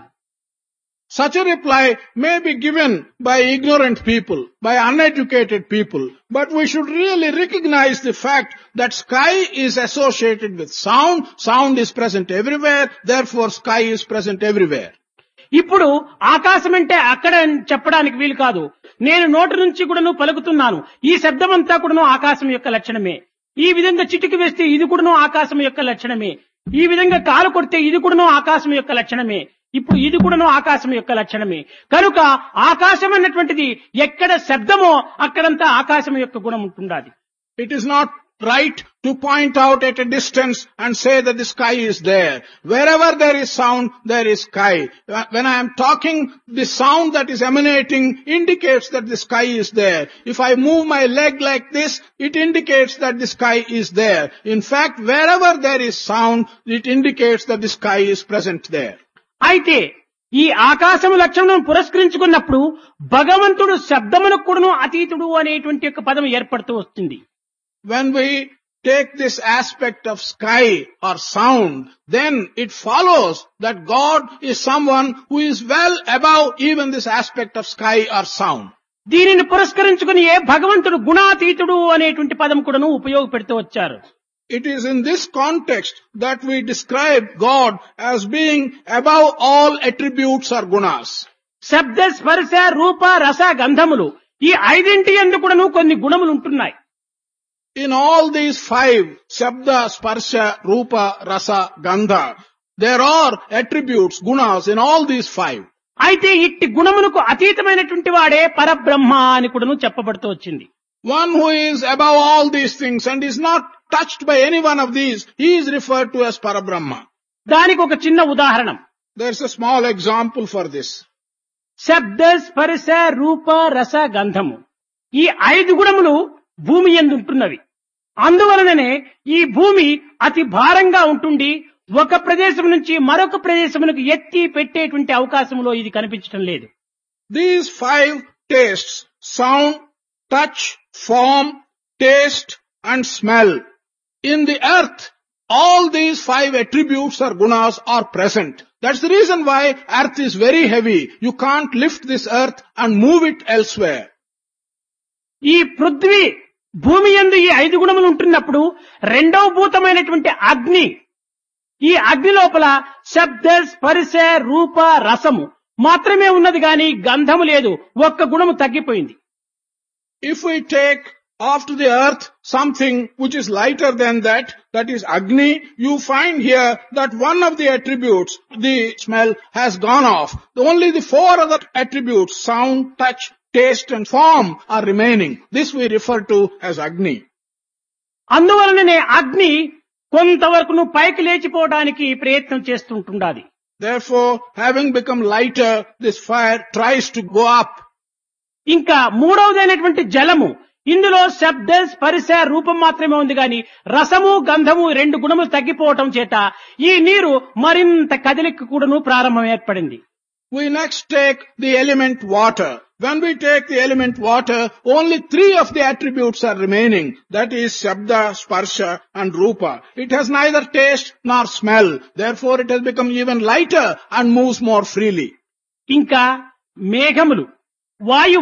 Speaker 2: Such a reply may be given by ignorant people, by uneducated people, but we should really recognize the fact that sky is associated with sound, sound is present everywhere, therefore sky is present everywhere.
Speaker 1: ఇప్పుడు ఆకాశం అంటే అక్కడ చెప్పడానికి వీలు కాదు. నేను నోటి నుంచి కూడాను పలుకుతున్నాను. ఈ శబ్దం అంతా కూడాను ఆకాశం యొక్క లక్షణమే. ఈ విధంగా చిటికి వేస్తే ఇది కూడాను ఆకాశం యొక్క లక్షణమే. ఈ విధంగా కాలు కొడితే ఇది కూడాను ఆకాశం యొక్క లక్షణమే. ఇప్పుడు ఇది కూడాను ఆకాశం యొక్క లక్షణమే. కనుక ఆకాశం అన్నటువంటిది ఎక్కడ శబ్దమో అక్కడంతా ఆకాశం యొక్క గుణం ఉంటుండాలి.
Speaker 2: It is not right to point out at a distance and say that the sky is there. Wherever there is sound, there is sky. When I am talking, the sound that is emanating indicates that the sky is there. If I move my leg like this, it indicates that the sky is there. In fact, wherever there is sound, it indicates that the sky is present there.
Speaker 1: అయితే ఈ ఆకాశము లక్షణం పురస్కరించుకున్నప్పుడు భగవంతుడు శబ్దమునకు కూడాను అతీతుడు అనేటువంటి యొక్క పదం ఏర్పడుతూ వస్తుంది.
Speaker 2: When we take this aspect of sky or sound, then it follows that God is someone who is well above even this aspect of sky or sound.
Speaker 1: దీనిని పురస్కరించుకుని ఏ భగవంతుడు గుణాతీతుడు అనేటువంటి పదం కూడాను ఉపయోగపెడుతూ వచ్చారు.
Speaker 2: It is in this context that we describe God as being above all attributes or gunas.
Speaker 1: శబ్ద స్పర్శ రూప రస గంధములు ఈ ఐదింటి యందు కూడాను కొన్ని గుణములు ఉంటున్నాయి.
Speaker 2: In all these five, Shabda, Sparsha, Rupa, Rasa, Gandha, there are attributes, gunas in all these five.
Speaker 1: అయితే ఇట్టి గుణములకు అతీతమైనటువంటి వాడే పరబ్రహ్మ అని కూడాను చెప్పబడుతూ వచ్చింది.
Speaker 2: One who is above all these things and is not touched by any one of these, he is referred to as Parabrahma.
Speaker 1: దానికి ఒక చిన్న ఉదాహరణం.
Speaker 2: There is a small example for this.
Speaker 1: శబ్ద స్పర్శ రూప రస గంధము ఈ ఐదు గుణములు భూమి యందు ఉంటున్నవి. అందువలననే ఈ భూమి అతి భారంగా ఉంటుండి ఒక ప్రదేశం నుంచి మరొక ప్రదేశమునకు ఎత్తి పెట్టేటువంటి అవకాశంలో ఇది కనిపించడం లేదు.
Speaker 2: These five tastes, sound, touch, form, taste and smell. In the earth, all these five attributes or gunas are present. That's the reason why earth is very heavy. You can't lift this earth and move it elsewhere.
Speaker 1: ఈ పృథ్వీ భూమి యందు ఈ ఐదు గుణములు ఉంటున్నప్పుడు రెండవ భూతమైనటువంటి అగ్ని, ఈ అగ్ని లోపల శబ్ద స్పర్శ రూప రసము మాత్రమే ఉన్నది గాని గంధము లేదు. ఒక్క గుణము తగ్గిపోయింది.
Speaker 2: If we take after the earth something which is lighter than that, that is Agni, you find here that one of the attributes, the smell, has gone off. Only the four other attributes, sound, touch, taste and form are remaining. This we refer to as Agni.
Speaker 1: అందువలననే అగ్ని కొంతవరకు పైకి లేచిపోవడానికి ప్రయత్నం చేస్తుంటుండాలి.
Speaker 2: Therefore, having become lighter, this fire tries to go up.
Speaker 1: ఇంకా మూడవదైనటువంటి జలము, ఇందులో శబ్ద స్పర్శ రూపం మాత్రమే ఉంది గాని రసము గంధము రెండు గుణములు తగ్గిపోవటం చేత ఈ నీరు మరింత కదలిక కూడాను ప్రారంభం ఏర్పడింది.
Speaker 2: We next take the element water. When we take the element water, only three of the attributes are remaining. That is Shabda, Sparsha and Rupa. It has neither taste nor smell. Therefore it has become even lighter and moves more freely.
Speaker 1: ఇంకా మేఘములు, వాయువు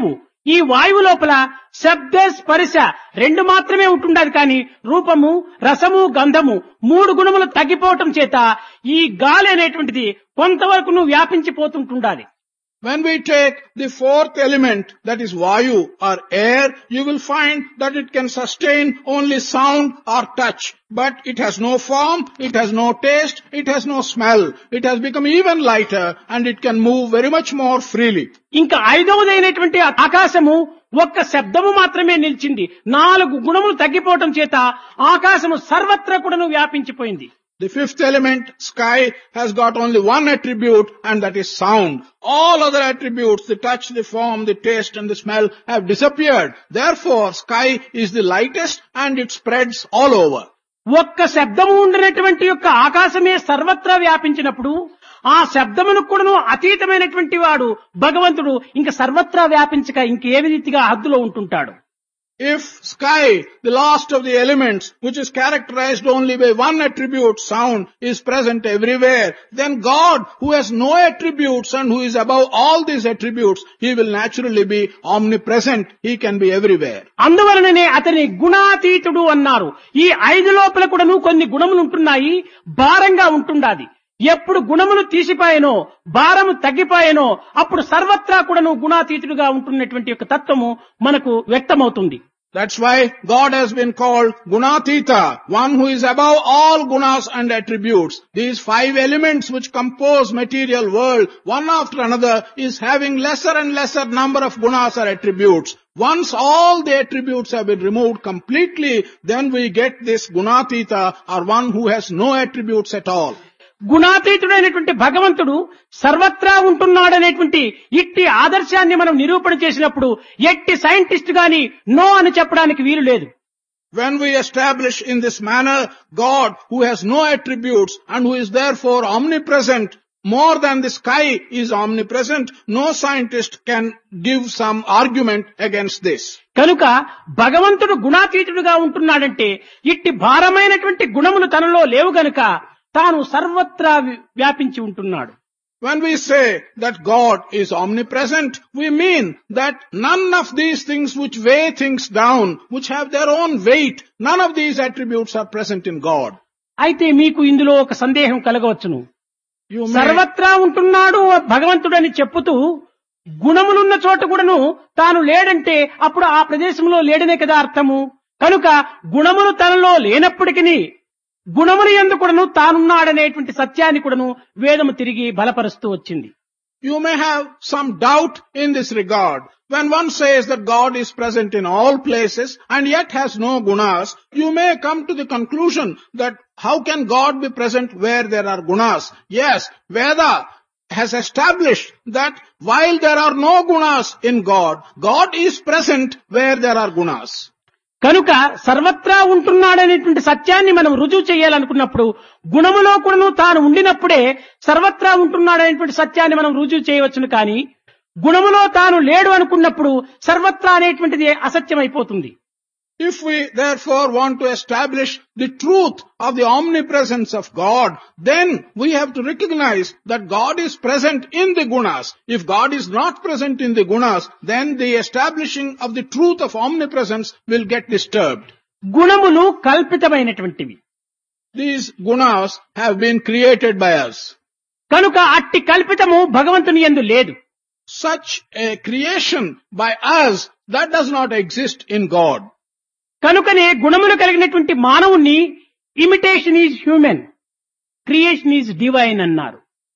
Speaker 1: ఈ వాయువు లోపల శబ్ద స్పర్శ రెండు మాత్రమే ఉంటుండదు కానీ రూపము రసము గంధము మూడు గుణములు తగ్గిపోవటం చేత ఈ గాలి అనేటువంటిది కొంతవరకు నువ్వు వ్యాపించిపోతుంటుండాలి.
Speaker 2: When we take the fourth element, that is vayu or air, you will find that it can sustain only sound or touch. But it has no form, it has no taste, it has no smell. It has become even lighter and it can move very much more freely.
Speaker 1: ఇంకా ఐదవదైనటువంటి ఆకాశము ఒక్క శబ్దము మాత్రమే నిలిచింది. నాలుగు గుణములు తగ్గిపోవటం చేత ఆకాశము సర్వత్రా కూడాను వ్యాపించిపోయింది.
Speaker 2: The fifth element, sky, has got only one attribute and that is sound. All other attributes, the touch, the form, the taste and the smell have disappeared. Therefore, sky is the lightest and it spreads all over.
Speaker 1: ఒక్క శబ్దము ఉండినటువంటి యొక్క ఆకాశమే సర్వత్రా వ్యాపించినప్పుడు ఆ శబ్దమును కూడాను అతీతమైనటువంటి వాడు భగవంతుడు ఇంక సర్వత్రా వ్యాపించక ఇంకే రీతిగా హద్దులో ఉంటుంటాడు.
Speaker 2: If sky, the last of the elements, which is characterized only by one attribute, sound, is present everywhere, then God, who has no attributes and who is above all these attributes, he will naturally be omnipresent. He can be everywhere.
Speaker 1: అందువలననే అతని గుణాతీతుడు అన్నారు. ఈ ఐదు లోపల కూడాను కొన్ని గుణములు ఉంటున్నాయి, భారంగా ఉంటుండాది. ఎప్పుడు గుణములు తీసిపాయనో భారము తగ్గిపాయనో అప్పుడు సర్వత్రా కూడాను గుణాతీతుడుగా ఉంటున్నటువంటి యొక్క తత్వము మనకు వ్యక్తమవుతుంది.
Speaker 2: That's why God has been called Gunatita, one who is above all gunas and attributes. These five elements which compose material world, one after another, is having lesser and lesser number of gunas or attributes. Once all the attributes have been removed completely, then we get this Gunatita, or one who has no attributes at all.
Speaker 1: గుణాతీతుడైనటువంటి భగవంతుడు సర్వత్రా ఉంటున్నాడనేటువంటి ఇట్టి ఆదర్శాన్ని మనం నిరూపణ చేసినప్పుడు ఎట్టి scientist గాని no అని చెప్పడానికి వీలు లేదు.
Speaker 2: When we establish in this manner God who has no attributes and who is therefore omnipresent, more than the sky is omnipresent, no scientist can give some argument against this.
Speaker 1: కనుక భగవంతుడు గుణాతీతుడుగా ఉంటున్నాడంటే ఇట్టి భారమైనటువంటి గుణములు తనలో లేవు గనుక తాను సర్వత్రా వ్యాపించి ఉంటున్నాడు.
Speaker 2: When we say that God is omnipresent, we mean that none of these things which weigh things down, which have their own weight, none of these attributes are present in God.
Speaker 1: అయితే మీకు ఇందులో ఒక సందేహం కలగవచ్చును.
Speaker 2: You may,
Speaker 1: సర్వత్రా ఉంటున్నాడు భగవంతుడని చెప్పుతూ గుణములున్న చోట కూడాను తాను లేడంటే అప్పుడు ఆ ప్రదేశంలో లేడనే కదా అర్థము. కనుక గుణములు తనలో లేనప్పటికీ గుణములు యందు కూడాను తానున్నాడనేటువంటి సత్యాన్ని కూడాను వేదము తిరిగి బలపరుస్తూ వచ్చింది.
Speaker 2: You may have some doubt in this regard. When one says that God is present in all places and yet has no gunas, you may come to the conclusion that how can God be present where there are gunas? Yes, Veda has established that while there are no gunas in God, God is present where there are gunas.
Speaker 1: కనుక సర్వత్రా ఉంటున్నాడనేటువంటి సత్యాన్ని మనం రుజువు చేయాలనుకున్నప్పుడు గుణములో కూడాను తాను ఉండినప్పుడే సర్వత్రా ఉంటున్నాడనేటువంటి సత్యాన్ని మనం రుజువు చేయవచ్చును. కానీ గుణములో తాను లేడు అనుకున్నప్పుడు సర్వత్రా అనేటువంటిది అసత్యమైపోతుంది.
Speaker 2: If we therefore want to establish the truth of the omnipresence of God, then we have to recognize that God is present in the gunas. If God is not present in the gunas, then the establishing of the truth of omnipresence will get disturbed.
Speaker 1: గుణములు కల్పితమైనటువంటివి.
Speaker 2: These gunas have been created by us.
Speaker 1: కనుక అట్టి కల్పితము భగవంతుని యందు లేదు.
Speaker 2: Such a creation by us, that does not exist in God.
Speaker 1: కనుకనే గుణములు కలిగినటువంటి మానవుణ్ణి imitation is human, creation is divine అన్నారు.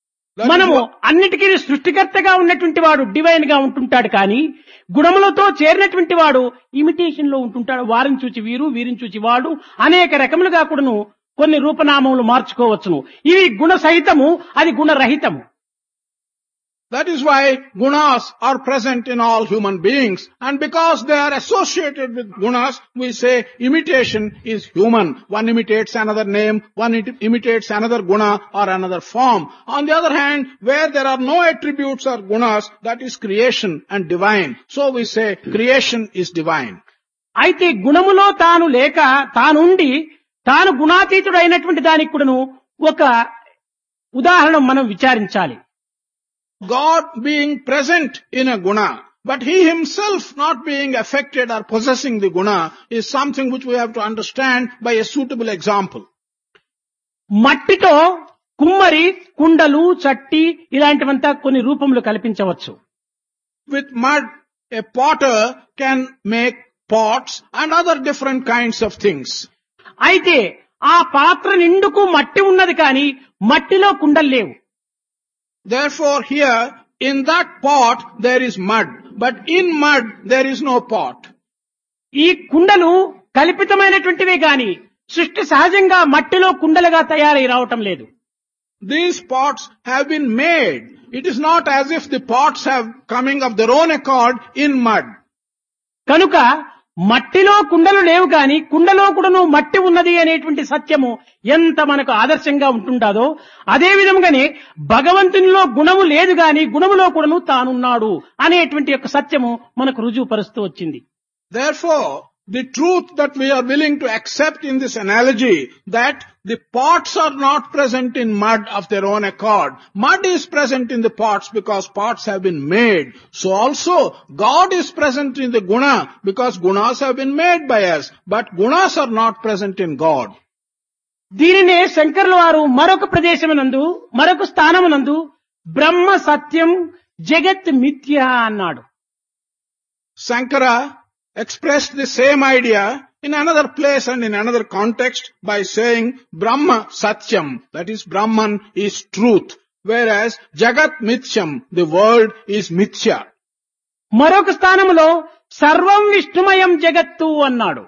Speaker 1: మనము అన్నిటికీ సృష్టికర్తగా ఉన్నటువంటి వాడు డివైన్ గా ఉంటుంటాడు. కానీ గుణములతో చేరినటువంటి వాడు ఇమిటేషన్ లో ఉంటుంటాడు. వారిని చూచి వీరు, వీరిని చూచి వాడు, అనేక రకములుగా కూడాను కొన్ని రూపనామములు మార్చుకోవచ్చును. ఇవి గుణ సహితము, అది గుణరహితము.
Speaker 2: That is why gunas are present in all human beings, and because they are associated with gunas, we say imitation is human. One imitates another name, one imitates another guna or another form. On the other hand, where there are no attributes or gunas, that is creation and divine. So we say creation is divine.
Speaker 1: అయితే గుణములో తాను లేక తానుండి తాను గుణాతీతుడు అయినటువంటి దానికి కూడాను ఒక ఉదాహరణ మనం విచారించాలి.
Speaker 2: God being present in a guna but he himself not being affected or possessing the guna is something which we have to understand by a suitable example.
Speaker 1: మట్టితో కుమ్మరి కుండలు చట్టి ఇలాంటివంతా కొన్ని రూపములు కల్పించవచ్చు.
Speaker 2: With mud, a potter can make pots and other different kinds of things.
Speaker 1: అయితే ఆ పాత్ర నిండుకు మట్టి ఉన్నది కానీ మట్టిలో కుండలు లేవు.
Speaker 2: Therefore here in that pot there is mud, but in mud there is no pot.
Speaker 1: ఈ కుండలు కల్పితమైనటువంటివే గాని సృష్టి సహజంగా మట్టిలో కుండలుగా తయారై రావటం లేదు.
Speaker 2: These pots have been made. It is not as if the pots have coming of their own accord in mud.
Speaker 1: కనుక మట్టిలో కుండలు లేవు గాని కుండలో కూడాను మట్టి ఉన్నది అనేటువంటి సత్యము ఎంత మనకు ఆదర్శంగా ఉంటుండాదో అదే విధంగానే భగవంతునిలో గుణము లేదు గాని గుణములో కూడాను తానున్నాడు అనేటువంటి యొక్క సత్యము మనకు రుజువుపరుస్తూ వచ్చింది.
Speaker 2: Therefore, the truth that we are willing to accept in this analogy, that the pots are not present in mud of their own accord. Mud is present in the pots because pots have been made. So also, God is present in the guna because gunas have been made by us. But gunas are not present in God.
Speaker 1: దీనినే శంకరుల వారు మరొక ప్రదేశమునందు మరొక స్థానమునందు బ్రహ్మ సత్యం జగత్ మిథ్య అన్నాడు.
Speaker 2: Sankara expressed the same idea in another place and in another context by saying Brahma Satyam, that is Brahman is truth, whereas Jagat Mithyam, the world is Mithya.
Speaker 1: మరొక స్థానములో సర్వం విష్ణుమయం జగత్తు అన్నాడు.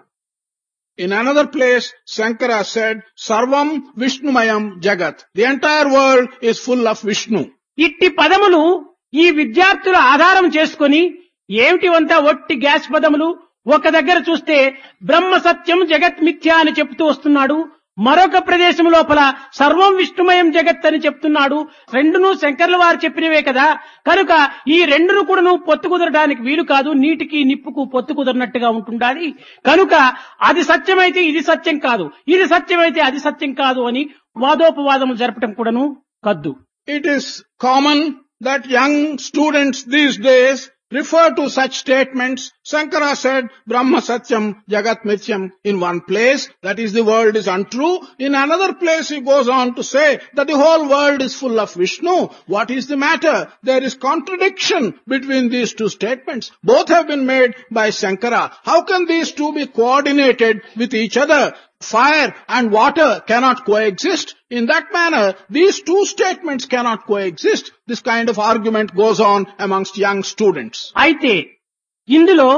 Speaker 2: In another place, Sankara said Sarvam Vishnumayam Jagat, the entire world is full of Vishnu.
Speaker 1: ఇట్టి పదములు ఈ విద్యార్థుల ఆధారం చేసుకొని ఏమిటివంతా ఒట్టి గ్యాస్ పదములు. ఒక దగ్గర చూస్తే బ్రహ్మ సత్యం జగత్ మిథ్య అని చెప్తూ వస్తున్నాడు, మరొక ప్రదేశం లోపల సర్వం విష్ణుమయం జగత్ అని చెప్తున్నాడు. రెండును శంకర్ల వారు చెప్పినవే కదా. కనుక ఈ రెండును కూడాను పొత్తు కుదరడానికి వీలు కాదు, నీటికి నిప్పుకు పొత్తు కుదరనట్టుగా ఉంటుండాలి. కనుక అది సత్యమైతే ఇది సత్యం కాదు, ఇది సత్యమైతే అది సత్యం కాదు అని వాదోపవాదములు జరపటం కూడాను కద్దు.
Speaker 2: It is common that young students these days refer to such statements. Sankara said Brahma Satyam Jagat Mithyam in one place, that is the world is untrue. In another place he goes on to say that the whole world is full of Vishnu. What is the matter? There is contradiction between these two statements. Both have been made by Sankara. How can these two be coordinated with each other? Fire and water cannot coexist. In that manner, these two statements cannot coexist. This kind of argument goes on amongst young students.
Speaker 1: అయితే ఇందులో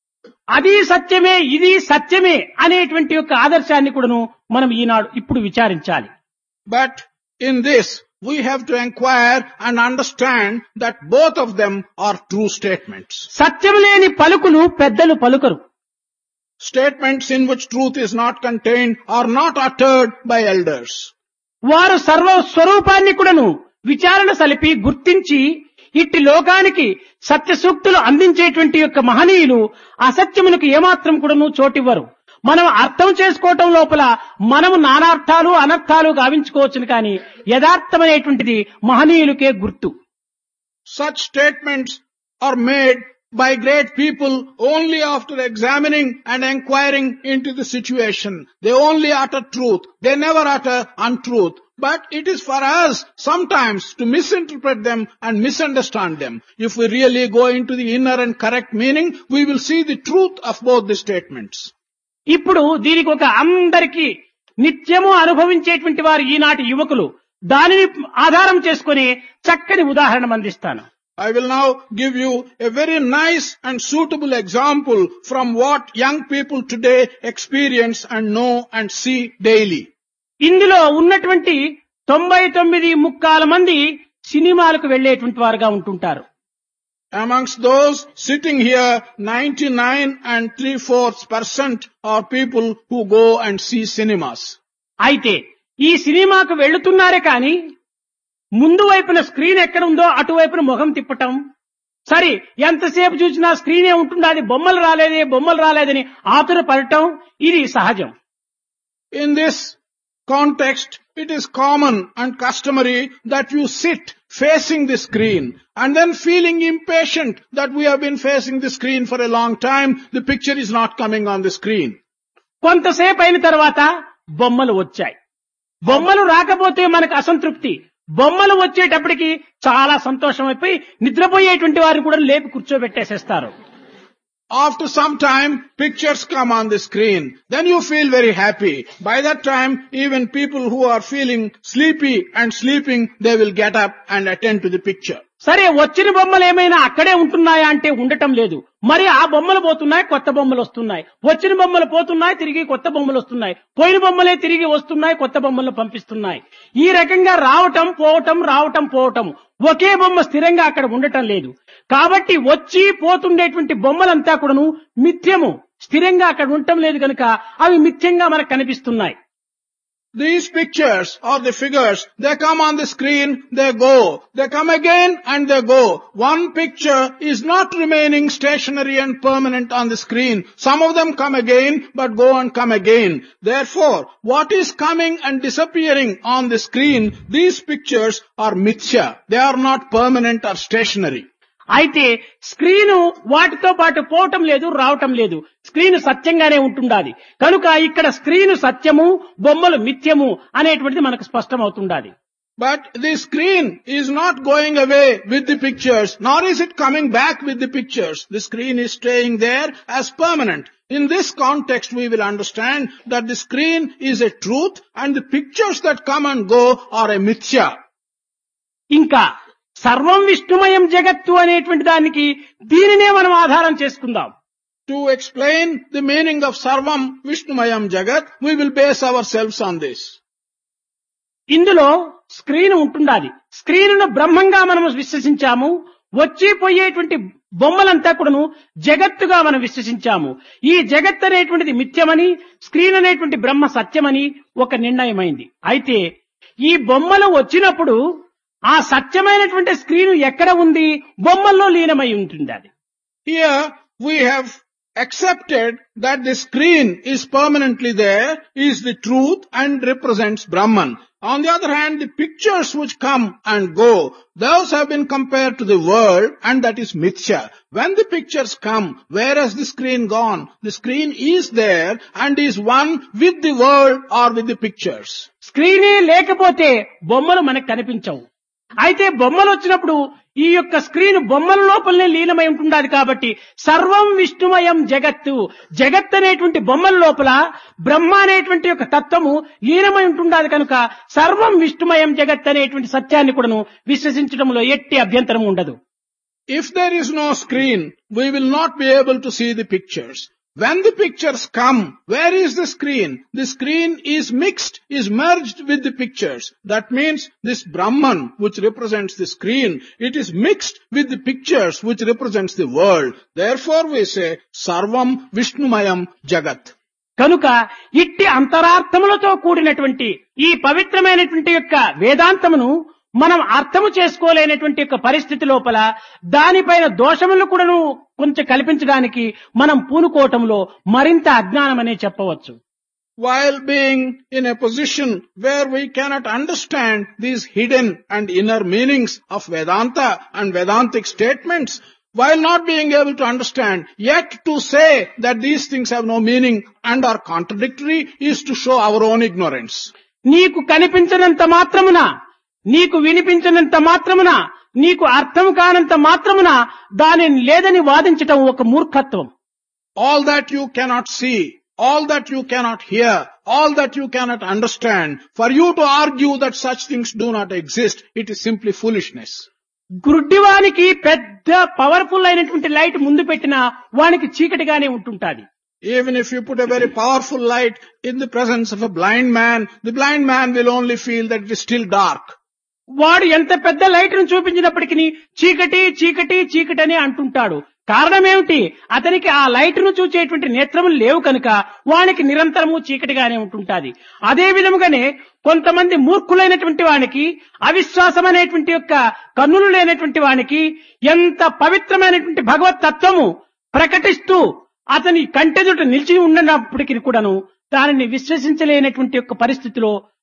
Speaker 1: అది సత్యమే ఇది సత్యమే అనేటువంటి యొక్క ఆదర్శాన్ని కూడాను మనం ఈనాడు ఇప్పుడు విచారించాలి.
Speaker 2: But in this, we have to inquire and understand that both of them are true statements.
Speaker 1: సత్యం లేని పలుకులు పెద్దలు పలుకరు.
Speaker 2: Statements in which truth is not contained are not uttered by elders.
Speaker 1: వారు సర్వ స్వరూపాన్ని కూడాను విచారణ సలిపి గుర్తించి ఇట్టి లోకానికి సత్య సూక్తులు అందించేటువంటి యొక్క మహనీయులు అసత్యమునకు ఏమాత్రం కూడాను చోటివ్వరు. మనం అర్థం చేసుకోవటం లోపల మనము నానార్థాలు అనర్థాలు గావించుకోవచ్చును కానీ యథార్థమైనటువంటిది మహనీయులకే గుర్తు.
Speaker 2: Such statements are made by great people only after examining and inquiring into the situation. They only utter truth. They never utter untruth. But it is for us sometimes to misinterpret them and misunderstand them. If we really go into the inner and correct meaning, we will see the truth of both the statements.
Speaker 1: ఇప్పుడు దీనికి ఒక అందరికీ నిత్యము అనుభవించేటువంటి వారు ఈనాటి యువకులు, దానిని ఆధారం చేసుకుని చక్కని ఉదాహరణ అందిస్తాను.
Speaker 2: I will now give you a very nice and suitable example from what young people today experience and know and see daily.
Speaker 1: ఇందులో ఉన్నటువంటి తొంభై తొమ్మిది ముక్కాల మంది సినిమాలకు వెళ్లేటువంటి వారుగా ఉంటుంటారు.
Speaker 2: Amongst those sitting here, ninety-nine and three-fourths percent are people who go and see cinemas.
Speaker 1: అయితే ఈ సినిమాకు వెళ్తున్నారే కానీ ముందు వైపున స్క్రీన్ ఎక్కడ ఉందో అటువైపున ముఖం తిప్పటం, సరే ఎంతసేపు చూసినా స్క్రీనే ఉంటుండాలి, బొమ్మలు రాలేదే బొమ్మలు రాలేదని ఆతుర పడటం, ఇది సహజం.
Speaker 2: In this context, it is common and customary that you sit facing the screen and then feeling impatient that we have been facing the screen for a long time, the picture is not coming on the screen.
Speaker 1: కొంతసేపు అయిన తర్వాత బొమ్మలు వచ్చాయి. బొమ్మలు రాకపోతే మనకు అసంతృప్తి. బొమ్మలు వచ్చేటప్పటికి చాలా సంతోషం అయిపోయి నిద్రపోయేటువంటి వారిని కూడా లేపి కూర్చోబెట్టేసేస్తారు.
Speaker 2: After some time, pictures come on the screen. Then you feel very happy. By that time, even people who are feeling sleepy and sleeping, they will get up and attend to the picture.
Speaker 1: సరే, వచ్చిన బొమ్మలు ఏమైనా అక్కడే ఉంటున్నాయా అంటే ఉండటం లేదు. మరి ఆ బొమ్మలు పోతున్నాయి, కొత్త బొమ్మలు వస్తున్నాయి. వచ్చిన బొమ్మలు పోతున్నాయి, తిరిగి కొత్త బొమ్మలు వస్తున్నాయి. పోయిన బొమ్మలే తిరిగి వస్తున్నాయి, కొత్త బొమ్మలు పంపిస్తున్నాయి. ఈ రకంగా రావటం పోవటం రావటం పోవటం, ఒకే బొమ్మ స్థిరంగా అక్కడ ఉండటం లేదు. కాబట్టి వచ్చి పోతుండేటువంటి బొమ్మలంతా కూడాను మిథ్యము, స్థిరంగా అక్కడ ఉండటం లేదు కనుక అవి మిథ్యంగా మనకు కనిపిస్తున్నాయి.
Speaker 2: These pictures or the figures, they come on the screen, they go. They come again and they go. One picture is not remaining stationary and permanent on the screen. Some of them come again but go and come again. Therefore, what is coming and disappearing on the screen, these pictures are mithya. They are not permanent or stationary.
Speaker 1: అయితే screen వాటితో పాటు పోవటం లేదు, రావటం లేదు. Screen సత్యంగానే ఉంటుండాలి. కనుక ఇక్కడ స్క్రీను సత్యము, బొమ్మలు మిథ్యము అనేటువంటిది మనకు స్పష్టమవుతుండాలి.
Speaker 2: But the screen is not going away with the pictures, nor is it coming back with the pictures. The screen is staying there as permanent. In this context, we will understand that the screen is a truth and the pictures that come and go are a mithya.
Speaker 1: ఇంకా సర్వం విష్ణుమయం జగత్తు అనేటువంటి దానికి దీనినే మనం ఆధారం చేసుకుందాం.
Speaker 2: To explain the meaning of Sarvam Vishnumayam Jagat, we will base ourselves on this.
Speaker 1: ఇందులో స్క్రీన్ ఉంటుండాలి. స్క్రీనును బ్రహ్మంగా మనం విశ్వసించాము. వచ్చి పోయేటువంటి బొమ్మలంతా కూడాను జగత్తుగా మనం విశ్వసించాము. ఈ జగత్ అనేటువంటిది మిథ్యమని, స్క్రీన్ అనేటువంటి బ్రహ్మ సత్యమని ఒక నిర్ణయమైంది. అయితే ఈ బొమ్మలు వచ్చినప్పుడు ఆ సత్యమైనటువంటి స్క్రీన్ ఎక్కడ ఉంది? బొమ్మల్లో లీనమై ఉంటుంది. అది
Speaker 2: Here we have accepted that the screen is permanently there, is the truth and represents Brahman. On the other hand, the pictures which come and go, those have been compared to the world and that is mithya. When the pictures come, where has the screen gone? The screen is there and is one with the world or with the pictures.
Speaker 1: స్క్రీనే లేకపోతే బొమ్మలు మనకు కనిపించవు. అయితే బొమ్మలు వచ్చినప్పుడు ఈ యొక్క screen బొమ్మల లోపలనే లీనమై ఉంటుండాలి. కాబట్టి సర్వం విష్ణుమయం జగత్తు, జగత్ అనేటువంటి బొమ్మల లోపల బ్రహ్మ అనేటువంటి యొక్క తత్వము లీనమై ఉంటుండాలి. కనుక సర్వం విష్ణుమయం జగత్ అనేటువంటి సత్యాన్ని కూడాను విశ్వసించడంలో ఎట్టి అభ్యంతరం ఉండదు.
Speaker 2: If there is no screen, we will not be able to see the pictures. When the pictures come, where is the screen? The screen is mixed, is merged with the pictures. That means this Brahman which represents the screen, it is mixed with the pictures which represents the world. Therefore we say Sarvam Vishnumayam Jagat.
Speaker 1: కనుక ఇట్టి అంతరార్థములతో కూడినటువంటి ఈ పవిత్రమైనటువంటి యొక్క వేదాంతమును మనం అర్థము చేసుకోలేనటువంటి యొక్క పరిస్థితి లోపల దానిపైన దోషములు కూడాను కొంచెం కల్పించడానికి మనం పూనుకోవటంలో మరింత అజ్ఞానం అనే చెప్పవచ్చు.
Speaker 2: While being in a position where we cannot understand these hidden and inner meanings of Vedanta and Vedantic statements, while not being able to understand, yet to say that these things have no meaning and are contradictory is to show our own ignorance.
Speaker 1: నీకు కనిపించనంత మాత్రమున, నీకు వినిపించినంత మాత్రమున, నీకు అర్థం కానంత మాత్రమున దానిని లేదని వాదించటం ఒక మూర్ఖత్వం.
Speaker 2: All that you cannot see, all that you cannot hear, all that you cannot understand, for you to argue that such things do not exist, it is simply foolishness.
Speaker 1: గుడ్డివానికి పెద్ద powerful అయినటువంటి లైట్ ముందు పెట్టినా వానికి చీకటిగానే ఉంటుంటాది.
Speaker 2: Even if you put a very powerful light in the presence of a blind man, the blind man will only feel that it is still dark.
Speaker 1: వాడు ఎంత పెద్ద light ను చూపించినప్పటికీ చీకటి చీకటి చీకటి అని అంటుంటాడు. కారణం ఏమిటి? అతనికి ఆ లైట్ ను చూచేటువంటి నేత్రములు లేవు కనుక వానికి నిరంతరము చీకటిగానే ఉంటుంటాది. అదే విధముగానే కొంతమంది మూర్ఖులైనటువంటి వానికి, అవిశ్వాసం అనేటువంటి యొక్క కన్నులు లేనటువంటి వానికి ఎంత పవిత్రమైనటువంటి భగవత్ తత్వము ప్రకటిస్తూ అతని కంటెదుట నిలిచి ఉన్నప్పటికీ కూడాను దానిని విశ్వసించలేనటువంటి యొక్క పరిస్థితిలో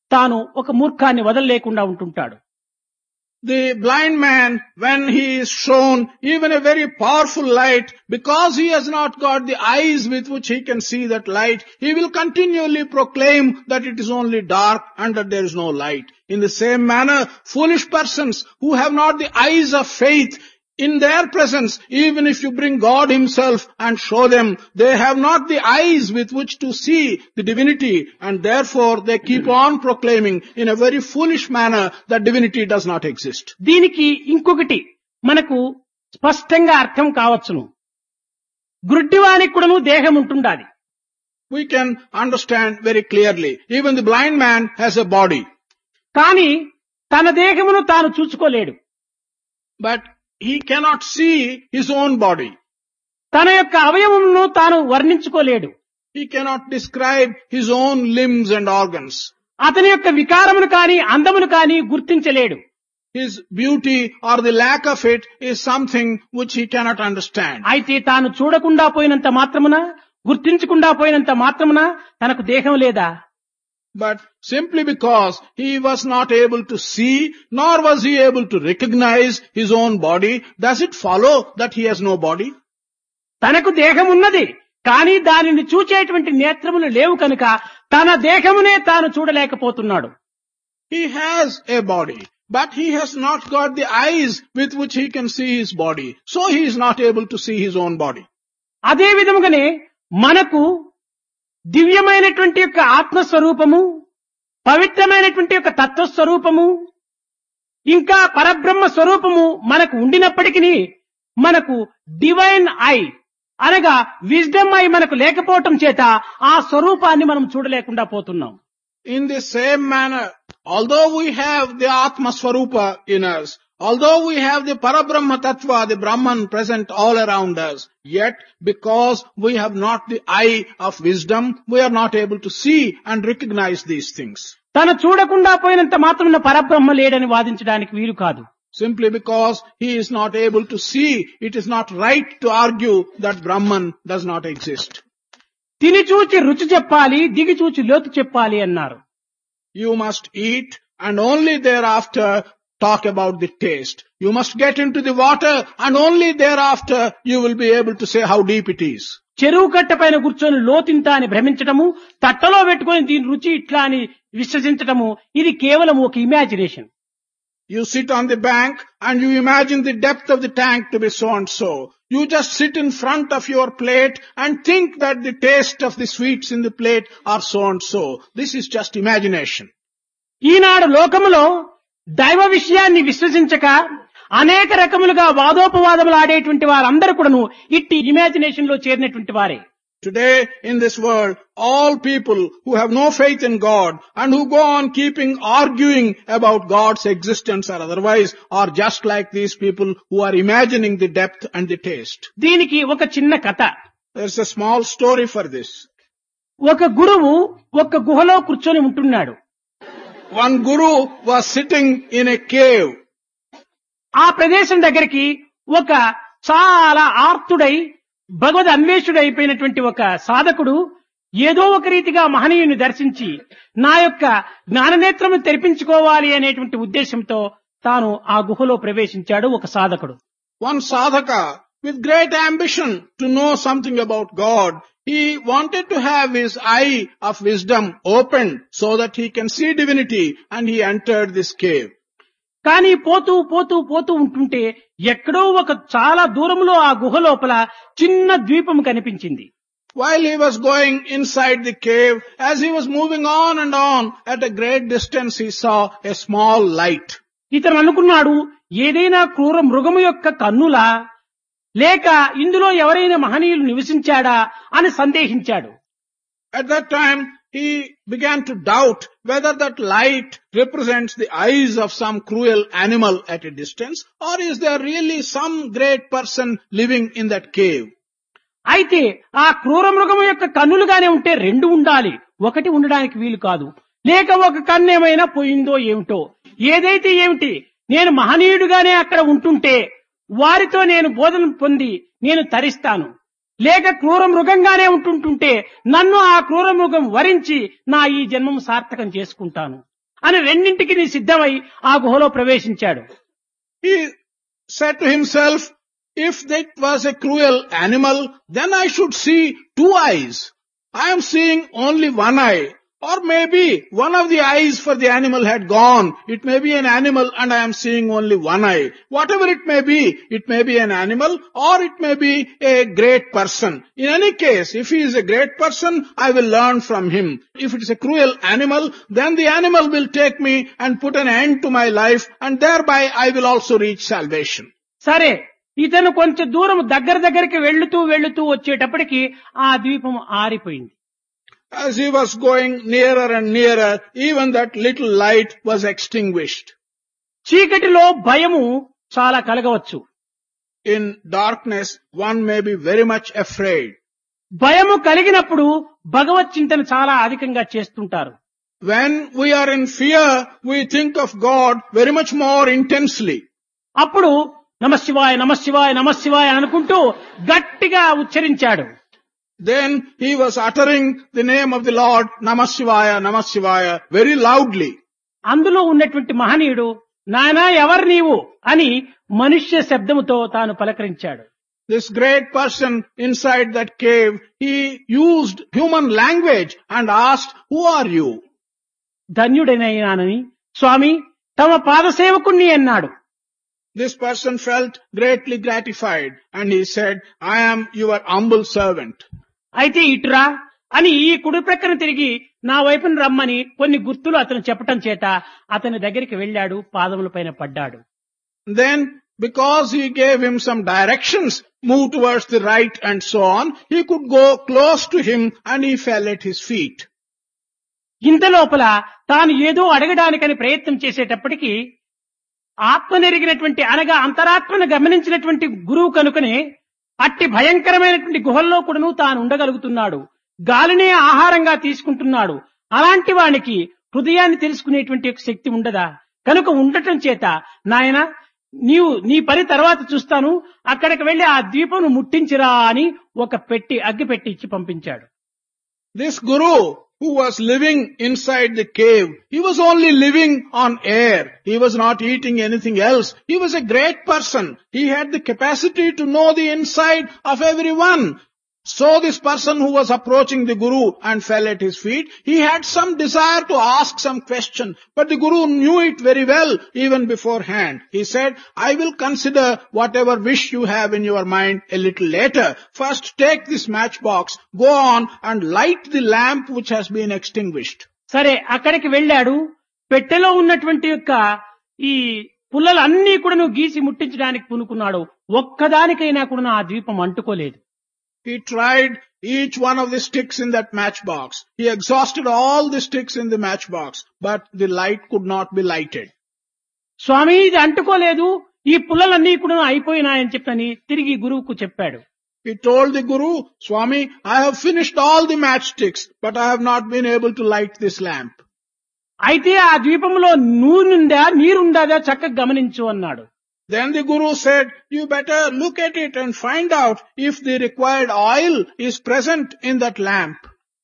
Speaker 1: తాను ఒక మూర్ఖాన్ని వదలలేకుండా ఉంటుంటాడు.
Speaker 2: The blind man, when he is shown even a very powerful light, because he has not got the eyes with which he can see that light, he will continually proclaim that it is only dark and that there is no light. In the same manner, foolish persons who have not the eyes of faith, in their presence, even if you bring God himself and show them, they have not the eyes with which to see the divinity, and therefore they keep on proclaiming in a very foolish manner that divinity does not exist.
Speaker 1: దీనికి ఇంకొకటి మనకు స్పష్టంగా అర్థం కావచ్చును. గుడ్డివానికి కూడాను దేహం ఉంటుండాలి.
Speaker 2: We can understand very clearly. Even the blind man has a body.
Speaker 1: కానీ తన దేహమును తాను చూసుకోలేడు.
Speaker 2: But he cannot see his own body.
Speaker 1: తన యొక్క అవయవములను తాను వర్ణించుకోలేడు.
Speaker 2: He cannot describe his own limbs and organs.
Speaker 1: అతని యొక్క వికారమును కానీ అందమును కానీ గుర్తించలేడు.
Speaker 2: His beauty or the lack of it is something which he cannot understand.
Speaker 1: అయితే తాను చూడకుండా పోయినంత మాత్రమున, గుర్తించకుండా పోయినంత మాత్రమున తనకు దేహం లేదా?
Speaker 2: But simply because he was not able to see, nor was he able to recognize his own body, does it follow that he has no body?
Speaker 1: తనకు దేహం ఉన్నది, కానీ దానిని చూచేటువంటి నేత్రములు లేవు కనుక తన దేహమునే తాను చూడలేకపోతున్నాడు.
Speaker 2: He has a body, but he has not got the eyes with which he can see his body. So he is not able to see his own body.
Speaker 1: అదే విధముగానే మనకు దివ్యమైనటువంటి యొక్క ఆత్మస్వరూపము, పవిత్రమైనటువంటి యొక్క తత్వస్వరూపము, ఇంకా పరబ్రహ్మ స్వరూపము మనకు ఉండినప్పటికీ మనకు డివైన్ ఐ అనగా విజ్డమ్ ఐ మనకు లేకపోవటం చేత ఆ స్వరూపాన్ని మనం చూడలేకుండా పోతున్నాం.
Speaker 2: In the same manner, although we have the Atma Swarupa in us, although we have the Parabrahma Tattva, the Brahman present all around us, yet because we have not the eye of wisdom, we are not able to see and recognize these things.
Speaker 1: తను చూడకుండా పోయినంత మాత్రమున పరబ్రహ్మ లేడని వాదించడానికి వీలు కాదు.
Speaker 2: Simply because he is not able to see, it is not right to argue that Brahman does not exist.
Speaker 1: తిని చూచి రుచి చెప్పాలి, దిగి చూచి లోతు చెప్పాలి అన్నారు.
Speaker 2: You must eat and only thereafter talk about the taste. You must get into the water and only thereafter you will be able to say how deep it is.
Speaker 1: చెరువు కట్ట పైన కూర్చొని లోతింత అని భ్రమించటము, తట్టలో పెట్టుకొని దీని రుచి ఇట్లా అని విశ్వసించటము, ఇది కేవలం ఒక imagination.
Speaker 2: You sit on the bank and you imagine the depth of the tank to be so and so. You just sit in front of your plate and think that the taste of the sweets in the plate are so and so. This is just imagination.
Speaker 1: ఈనాడు లోకములో దైవ విషయాన్ని విశ్వసించక అనేక రకములుగా వాదోపవాదములు ఆడేటువంటి వారందరూ కూడాను ఇట్టి imagination లో చేరినటువంటి వారే.
Speaker 2: Today in this world, all people who have no faith in God and who go on keeping arguing about God's existence or otherwise are just like these people who are imagining the depth and the taste.
Speaker 1: దీనికి ఒక చిన్న కథ.
Speaker 2: There's a small story for this.
Speaker 1: ఒక గురువు ఒక గుహలో కూర్చొని ఉంటున్నాడు.
Speaker 2: One guru was sitting in a cave.
Speaker 1: ఆ ప్రదేశం దగ్గరికి ఒక చాలా ఆర్తుడై భగవద్ అన్వేషుడు అయిపోయినటువంటి ఒక సాధకుడు ఏదో ఒక రీతిగా మహనీయుని దర్శించి నా యొక్క జ్ఞాననేత్రము తెరిపించుకోవాలి అనేటువంటి ఉద్దేశంతో తాను ఆ గుహలో ప్రవేశించాడు. ఒక సాధకుడు.
Speaker 2: One sadhaka with great ambition to know something about God, he wanted to have his eye of wisdom opened so that he can see divinity, and he entered this cave.
Speaker 1: కానీ పోతూ పోతూ పోతూ ఉంటుంటే ఎక్కడో ఒక చాలా దూరంలో ఆ గుహ లోపల చిన్న ద్వీపం కనిపించింది.
Speaker 2: While he was going inside the cave, as he was moving on and on, at a great distance he saw a small light.
Speaker 1: ఇతను అనుకున్నాడు, ఏదైనా క్రూర మృగము యొక్క కన్నులా లేక ఇందులో ఎవరైనా మహనీయులు నివసించాడా అని సందేహించాడు.
Speaker 2: At that time he began to doubt whether that light represents the eyes of some cruel animal at a distance, or is there really some great person living in that cave.
Speaker 1: అయితే ఆ క్రూర మృగము యొక్క కన్నులుగానే ఉంటే రెండు ఉండాలి, ఒకటి ఉండడానికి వీలు కాదు. లేక ఒక కన్ను ఏమైనా పోయిందో ఏమిటో. ఏదైతే ఏమిటి, నేను మహనీయుడుగానే అక్కడ ఉంటుంటే వారితో నేను బోధన పొంది నేను తరిస్తాను. లేక క్రూర మృగంగానే ఉంటుంటుంటే నన్ను ఆ క్రూర మృగం వరించి నా ఈ జన్మం సార్థకం చేసుకుంటాను. అని రెండింటికి సిద్ధమై ఆ గుహలో ప్రవేశించాడు.
Speaker 2: He said to himself, if that was a cruel animal, then I should see two eyes. I am seeing only one eye. Or maybe one of the eyes for the animal had gone. It may be an animal and I am seeing only one eye. Whatever it may be, it may be an animal or it may be a great person. In any case, if he is a great person, I will learn from him. If it is a cruel animal, then the animal will take me and put an end to my life and thereby I will also reach salvation.
Speaker 1: సరే, ఇతను కొంచెం దూరం దగ్గర దగ్గరికి వెళ్లుతూ వెళ్లుతూ వచ్చేటప్పటికి ఆ ద్వీపం ఆరిపోయింది.
Speaker 2: As he was going nearer and nearer, even that little light was extinguished.
Speaker 1: చీకటిలో భయము చాలా కలగవచ్చు.
Speaker 2: In darkness, one may be very much afraid.
Speaker 1: భయము కలిగినప్పుడు భగవత్ చింతన చాలా అధికంగా చేస్తుంటారు.
Speaker 2: When we are in fear, we think of God very much more intensely.
Speaker 1: అప్పుడు నమఃశివాయ నమఃశివాయ నమఃశివాయ అనుకుంటూ గట్టిగా ఉచ్చరించాడు.
Speaker 2: Then he was uttering the name of the Lord, Namah Shivaya, Namah Shivaya, very loudly.
Speaker 1: అందులో ఉన్నటువంటి మహనీయుడు నాయనా ఎవరు నీవు అని మనుష్య శబ్దముతో తాను పలకరించాడు.
Speaker 2: This great person inside that cave, he used human language and asked, who are you?
Speaker 1: ధన్యుడనైనానని స్వామి తమ పాదసేవకుణ్ణి అన్నాడు.
Speaker 2: This person felt greatly gratified and he said, I am your humble servant.
Speaker 1: అయితే ఇటురా అని ఈ కుడి ప్రక్కన తిరిగి నా వైపున రమ్మని కొన్ని గుర్తులు అతను చెప్పటం చేత అతని దగ్గరికి వెళ్ళాడు, పాదముల పైన పడ్డాడు.
Speaker 2: Then, because he gave him some directions, move towards the right and so on, he could go close to him and he fell at his feet.
Speaker 1: ఇంత లోపల తాను ఏదో అడగడానికని ప్రయత్నం చేసేటప్పటికీ ఆత్మనెరిగినటువంటి అనగా అంతరాత్మను గమనించినటువంటి గురువు కనుకనే అట్టి భయంకరమైనటువంటి గుహల్లో కూడాను తాను ఉండగలుగుతున్నాడు. గాలినే ఆహారంగా తీసుకుంటున్నాడు. అలాంటి వానికి హృదయాన్ని తెలుసుకునేటువంటి శక్తి ఉండదా? కనుక ఉండటం చేత నాయన నీవు నీ పని తర్వాత చూస్తాను, అక్కడికి వెళ్లి ఆ ద్వీపం ముట్టించిరా అని ఒక పెట్టి అగ్గి పెట్టి ఇచ్చి పంపించాడు.
Speaker 2: This guru who was living inside the cave, he was only living on air. He was not eating anything else. He was a great person. He had the capacity to know the inside of everyone. So this person who was approaching the Guru and fell at his feet, he had some desire to ask some question, but the Guru knew it very well even beforehand. He said, I will consider whatever wish you have in your mind a little later. First take this matchbox, go on and light the lamp which has been extinguished.
Speaker 1: సరే, అక్కడికి వెళ్ళాడు. పెట్టెలో ఉన్నటువంటి యొక్క ఈ పుల్లలన్నీ కూడా నువ్వు గీసి ముట్టించడానికి పూనుకున్నాడు. ఒక్కదానికైనా కూడా ఆ ద్వీపం అంటుకోలేదు.
Speaker 2: He tried each one of the sticks in that matchbox. He exhausted all the sticks in the matchbox, but the light could not be lighted.
Speaker 1: స్వామి ఇది అంటుకోలేదు, ఈ పుల్లలన్నీ కూడా అయిపోయినాయని చెప్పని తిరిగి గురువుకు చెప్పాడు.
Speaker 2: He told the Guru, Swami, I have finished all the matchsticks, but I have not been able to light this lamp.
Speaker 1: అయితే ఆ ద్వీపంలో నూనెందా నీరుందా చక్కగా గమనించు అన్నాడు.
Speaker 2: Then the Guru said, you better look at it and find out if the required oil is present in that lamp.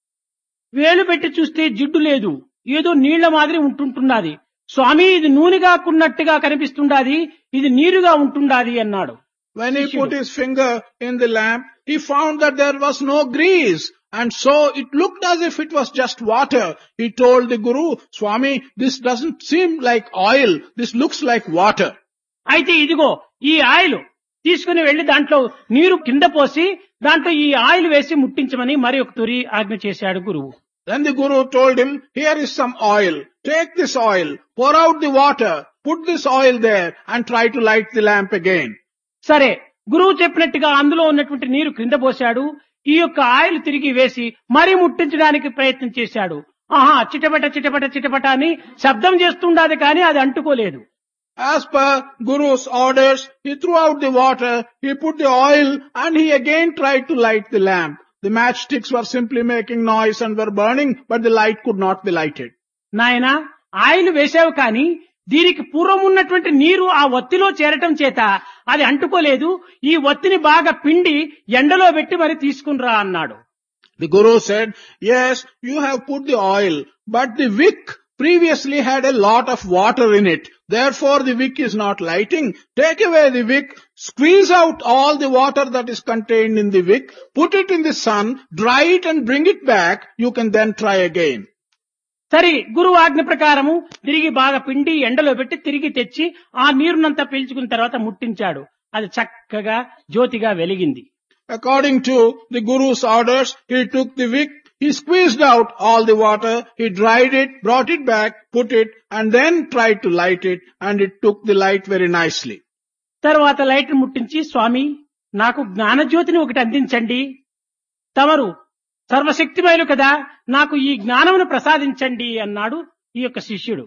Speaker 1: వేలు పెట్టి చూస్తే జిడ్డు లేదు, ఏదో నీళ్ల మాదిరి ఉంటుంటున్నది. స్వామి ఇది నూనెగా కున్నట్టుగా కనిపిస్తుండాది, ఇది నీరుగా ఉంటుండాది అన్నాడు.
Speaker 2: When he put his finger in the lamp, he found that there was no grease, and so it looked as if it was just water. He told the Guru, Swami, this doesn't seem like oil, this looks like water.
Speaker 1: అయితే ఇదిగో ఈ oil తీసుకుని వెళ్లి దాంట్లో నీరు కింద పోసి దాంట్లో ఈ ఆయిల్ వేసి ముట్టించమని మరి ఒక తురి ఆజ్ఞ చేశాడు గురువు.
Speaker 2: Then the Guru told him, here is some oil, take this oil, pour out the water, put this oil there and try to light the lamp again.
Speaker 1: సరే, గురువు చెప్పినట్టుగా అందులో ఉన్నటువంటి నీరు క్రింద పోశాడు. ఈ యొక్క ఆయిల్ తిరిగి వేసి మరీ ముట్టించడానికి ప్రయత్నం చేశాడు. ఆహా చిటపట చిటపట చిటపట అని శబ్దం చేస్తుండది కానీ అది అంటుకోలేదు.
Speaker 2: As per Guru's orders, he threw out the water, he put the oil and he again tried to light the lamp. The matchsticks were simply making noise and were burning, but the light could not be lighted.
Speaker 1: నాయనా oil వేశావు కానీ దీనికి పూర్వం ఉన్నటువంటి నీరు ఆ ఒత్తిలో చేరటం చేత అది అంటుకోలేదు. ఈ ఒత్తిని బాగా పిండి ఎండలో పెట్టి మరి తీసుకునిరా అన్నాడు.
Speaker 2: The Guru said, yes, you have put the oil, but the wick previously had a lot of water in it. Therefore the wick is not lighting. Take away the wick, squeeze out all the water that is contained in the wick, put it in the sun, dry it and bring it back. You can then try again.
Speaker 1: సరే గురువు ఆజ్ఞ ప్రకారము తిరిగి బాగా పిండి ఎండలో పెట్టి తిరిగి తెచ్చి ఆ నీరునంతా పీల్చుకున్న తర్వాత ముట్టించాడు. అది చక్కగా జ్యోతిగా వెలిగింది.
Speaker 2: According to the Guru's orders, he took the wick, he squeezed out all the water, he dried it, brought it back, put it, and then tried to light it, and it took the light very nicely.
Speaker 1: తర్వాత light ముట్టించి, స్వామి నాకు జ్ఞానజ్యోతిని ఒకటి అందించండి, తమరు సర్వశక్తిమయులు కదా, నాకు ఈ జ్ఞానమును ప్రసాదించండి అన్నాడు ఈ యొక్క శిష్యుడు.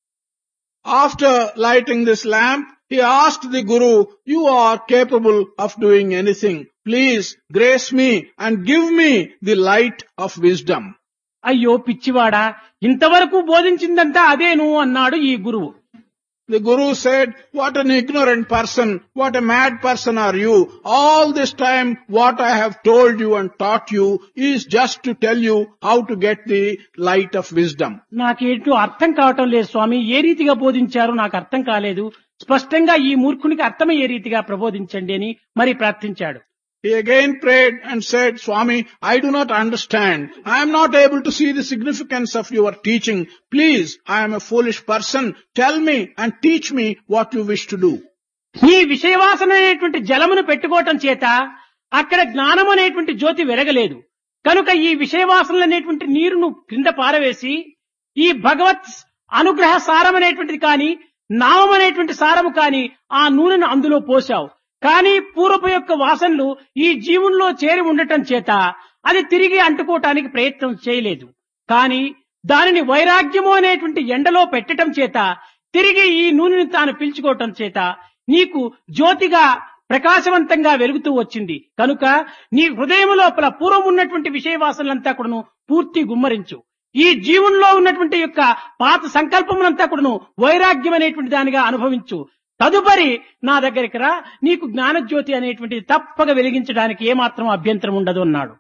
Speaker 2: After lighting this lamp, he asked the Guru, you are capable of doing anything. Please grace me and give me the light of wisdom.
Speaker 1: అయ్యో పిచ్చివాడా, ఇంతవరకు బోధించిందంతా అదేను అన్నాడు ఈ గురువు.
Speaker 2: The Guru said, what an ignorant person, what a mad person are you. All this time what I have told you and taught you is just to tell you how to get the light of wisdom.
Speaker 1: నాకేంటో అర్థం కావటం లేదు స్వామి, ఏ రీతిగా బోధించారో నాకు అర్థం కాలేదు, స్పష్టంగా ఈ మూర్ఖునికి అర్థమయ్యే రీతిగా ప్రబోధించండి అని మరి ప్రార్థించాడు.
Speaker 2: He again prayed and said, Swami, I do not understand. I am not able to see the significance of your teaching. Please, I am a foolish person. Tell me and teach me what you wish to do.
Speaker 1: ఈ విషయవాసన అనేటువంటి జలమును పెట్టుకోవటం చేత అక్కడ జ్ఞానం అనేటువంటి జ్యోతి వెలగలేదు. కనుక ఈ విషయవాసనలు అనేటువంటి నీరును క్రింద పారవేసి ఈ భగవత్ అనుగ్రహ సారం అనేటువంటిది కాని, నామం అనేటువంటి సారము కాని ఆ నూనెను అందులో పోశావు. కానీ పూర్వపు యొక్క వాసనలు ఈ జీవుల్లో చేరి ఉండటం చేత అది తిరిగి అంటుకోవటానికి ప్రయత్నం చేయలేదు. కానీ దానిని వైరాగ్యము అనేటువంటి ఎండలో పెట్టడం చేత తిరిగి ఈ నూనెని తాను పీల్చుకోవటం చేత నీకు జ్యోతిగా ప్రకాశవంతంగా వెలుగుతూ వచ్చింది. కనుక నీ హృదయం లోపల పూర్వం ఉన్నటువంటి విషయ వాసనలంతా కూడాను పూర్తి గుమ్మరించు. ఈ జీవుల్లో ఉన్నటువంటి యొక్క పాత సంకల్పములంతా కూడాను వైరాగ్యం అనేటువంటి దానిగా అనుభవించు. తదుపరి నా దగ్గరికి రా, నీకు జ్ఞానజ్యోతి అనేటువంటిది తప్పక వెలిగించడానికి ఏమాత్రం అభ్యంతరం ఉండదు అన్నాడు.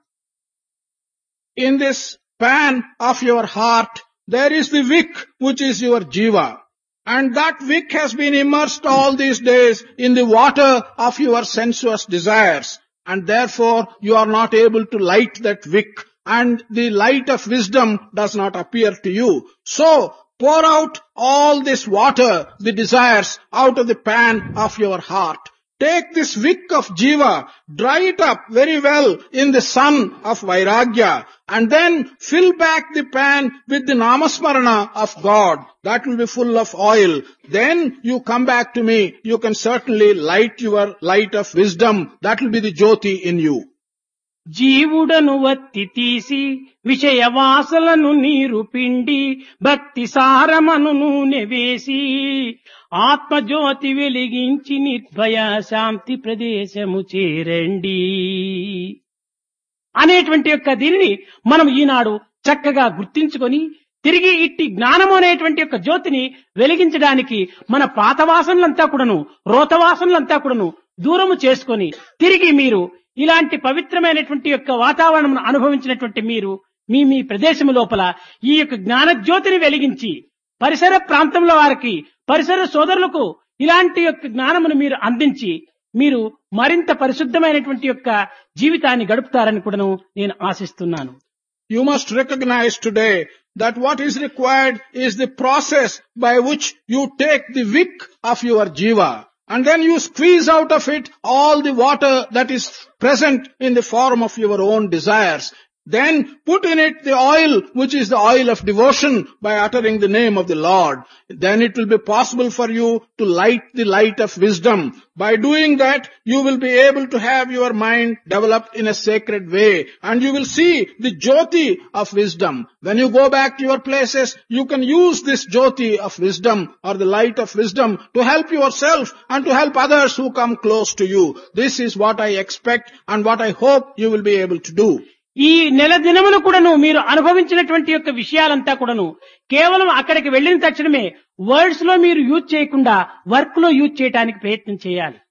Speaker 2: In this pan of your heart, there is the wick which is your jiva. And that wick has been immersed all these days in the water of your sensuous desires. And therefore you are not able to light that wick. And the light of wisdom does not appear to you. So, pour out all this water, the desires, out of the pan of your heart. Take this wick of jiva, dry it up very well in the sun of vairagya, and then fill back the pan with the namasmarana of God. That will be full of oil. Then you come back to me. You can certainly light your light of wisdom. That will be the jyoti in you.
Speaker 1: జీవుడను వత్తి తీసి విషయ వాసలను నీరు పిండి భక్తి సారమను నూనె వేసి ఆత్మజ్యోతి వెలిగించి నిర్భయ శాంతి ప్రదేశము చేరండి అనేటువంటి యొక్క దీనిని మనం ఈనాడు చక్కగా గుర్తించుకొని తిరిగి ఇట్టి జ్ఞానము అనేటువంటి యొక్క జ్యోతిని వెలిగించడానికి మన పాత వాసనలంతా కూడాను, రోత వాసనలంతా కూడాను దూరము చేసుకొని తిరిగి మీరు ఇలాంటి పవిత్రమైనటువంటి యొక్క వాతావరణం అనుభవించినటువంటి మీరు మీ మీ ప్రదేశం లోపల ఈ యొక్క జ్ఞానజ్యోతిని వెలిగించి పరిసర ప్రాంతంలో వారికి, పరిసర సోదరులకు ఇలాంటి యొక్క జ్ఞానమును మీరు అందించి మీరు మరింత పరిశుద్ధమైనటువంటి యొక్క జీవితాన్ని గడుపుతారని కూడా నేను ఆశిస్తున్నాను.
Speaker 2: You must recognize today that what is required is the process by which you take the wick of your jiva. And then you squeeze out of it all the water that is present in the form of your own desires. Then put in it the oil which is the oil of devotion by uttering the name of the Lord. Then it will be possible for you to light the light of wisdom. By doing that, you will be able to have your mind developed in a sacred way, and you will see the jyoti of wisdom. When you go back to your places, you can use this jyoti of wisdom or the light of wisdom to help yourself and to help others who come close to you. This is what I expect and what I hope you will be able to do.
Speaker 1: ఈ నెల దినములు కూడాను మీరు అనుభవించినటువంటి యొక్క విషయాలంతా కూడాను కేవలం అక్కడికి వెళ్లిన తక్షణమే వర్డ్స్ లో మీరు యూజ్ చేయకుండా వర్క్ లో యూజ్ చేయడానికి ప్రయత్నం చేయాలి.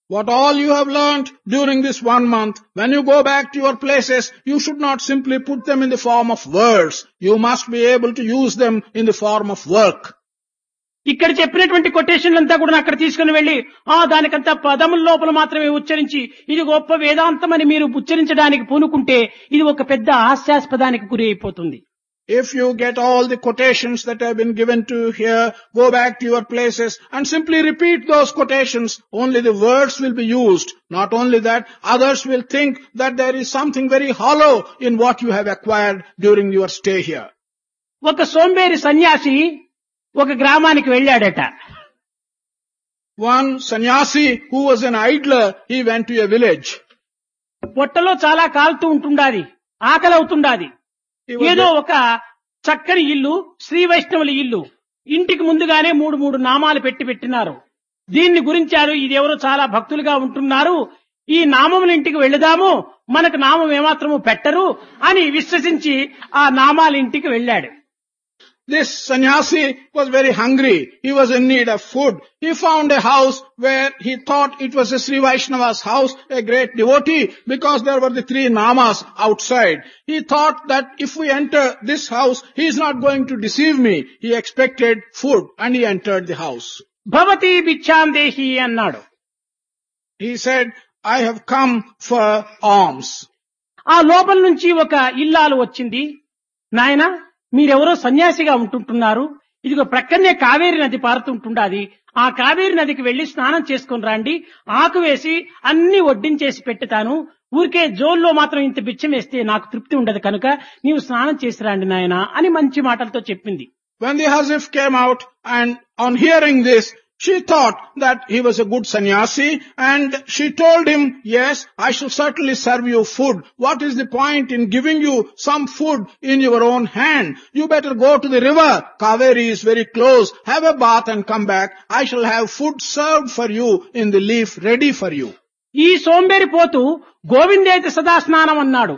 Speaker 2: What all you have learnt during this one month, when you go back to your places, you should not simply put them in the form of words. You must be able to use them in the form of work.
Speaker 1: ఇక్కడ చెప్పినటువంటి కొటేషన్లంతా కూడా అక్కడ తీసుకుని వెళ్లి ఆ దానికంతా పదముల లోపల మాత్రమే ఉచ్చరించి ఇది గొప్ప వేదాంతం అని మీరు ఉచ్చరించడానికి పూనుకుంటే ఇది ఒక పెద్ద హాస్యాస్పదానికి గురి అయిపోతుంది.
Speaker 2: If you get all the quotations that have been given to you here, go back to your places and simply repeat those quotations, only the words will be used. Not only that, others will think that there is something very hollow in what you have acquired during your stay here.
Speaker 1: ఒక సోంబేరి సన్యాసి ఒక గ్రామానికి వెళ్ళాడట.
Speaker 2: One sannyasi who was an idler, he went to a village.
Speaker 1: పొట్టలో చాలా కాలుతూ ఉంటుండాది, ఆకలి అవుతుండాది. ఏదో ఒక చక్కని ఇల్లు, శ్రీ వైష్ణవుల ఇల్లు, ఇంటికి ముందుగానే మూడు మూడు నామాలు పెట్టి పెట్టినారు. దీన్ని గురించారు, ఇది ఎవరో చాలా భక్తులుగా ఉంటున్నారు, ఈ నామముల ఇంటికి వెళదాము, మనకు నామం ఏమాత్రము పెట్టరు అని విశ్వసించి ఆ నామాల ఇంటికి వెళ్ళాడు.
Speaker 2: This sannyasi was very hungry. He was in need of food. He found a house where he thought it was a Sri Vaishnava's house, a great devotee, because there were the three namas outside. He thought that if we enter this house, he is not going to deceive me. He expected food and he entered the house.
Speaker 1: భవతి భిక్షాం దేహి అన్నాడు.
Speaker 2: He said, I have come for alms.
Speaker 1: ఆ లోపల నుంచి ఒక ఇల్లాలు వచ్చింది. నాయనా, మీరెవరో సన్యాసిగా ఉంటుంటున్నారు, ఇదిగో ప్రక్కనే కావేరి నది పారుతుంటుండాది, ఆ కావేరి నదికి వెళ్లి స్నానం చేసుకుని రండి, ఆకు వేసి అన్ని వడ్డించేసి పెట్టుతాను, ఊరికే జోల్లో మాత్రం ఇంత బిచ్చం వేస్తే నాకు తృప్తి ఉండదు కనుక నీవు స్నానం చేసి రండి నాయనా అని మంచి మాటలతో చెప్పింది.
Speaker 2: When the Hazif came out and on hearing this, she thought that he was a good sannyasi and she told him, yes, I shall certainly serve you food. What is the point in giving you some food in your own hand? You better go to the river. Kaveri is very close. Have a bath and come back. I shall have food served for you in the leaf ready for you.
Speaker 1: ఈ సోంబేరి పోతూ గోవిందేతి సదా స్నానం అన్నాడు.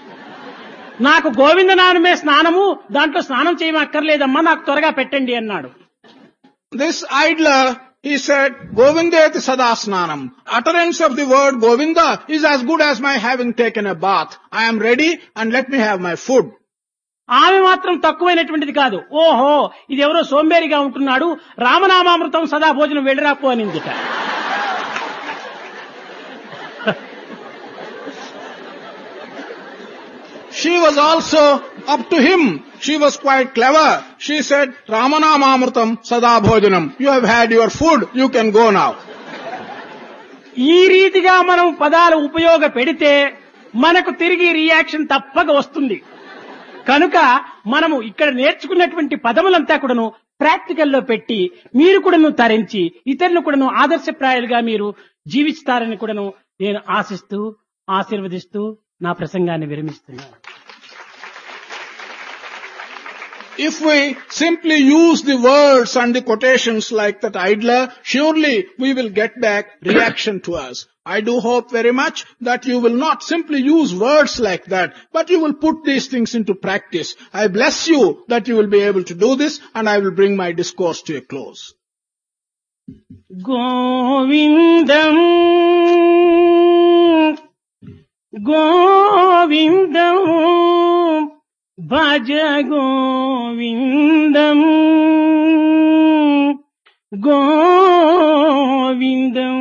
Speaker 1: నాకు గోవిందనామమే స్నానము, దాంట్లో స్నానం చేయమక్కర్లేదమ్మా, నాకు త్వరగా పెట్టండి అన్నాడు.
Speaker 2: This idler, he said, Govindeti sadasnanam. Utterance of the word Govinda is as good as my having taken a bath. I am ready and let me have my food.
Speaker 1: ఆమె మాత్రం తక్కువైనటువంటిది కాదు. ఓహో, ఇది ఎవరో సోంబేరిగా ఉంటున్నాడు, రామనామామృతం సదా భోజనం వెళ్ళిరాపు అనిందిట.
Speaker 2: She was also up to him. She was quite clever. She said, Ramanamamritam sada bhojanam. You have had your food. You can go now.
Speaker 1: ఈ రీతిగా మనం పదాలు ఉపయోగ పెడితే మనకు తిరిగి రియాక్షన్ తప్పక వస్తుంది. కనుక మనము ఇక్కడ నేర్చుకున్నటువంటి పదములంతా కూడాను ప్రాక్టికల్లో పెట్టి మీరు కూడాను తరించి ఇతరులు కూడాను ఆదర్శప్రాయాలుగా మీరు జీవిస్తారని కూడాను నేను ఆశిస్తూ ఆశీర్వదిస్తూ నా ప్రసంగాన్ని విరమిస్తున్నాను.
Speaker 2: If we simply use the words and the quotations like that idler, surely we will get back reaction to us. I do hope very much that you will not simply use words like that, but you will put these things into practice. I bless you that you will be able to do this, and I will bring my discourse to a close.
Speaker 1: Govindam Govindam Bhaja Govindam Govindam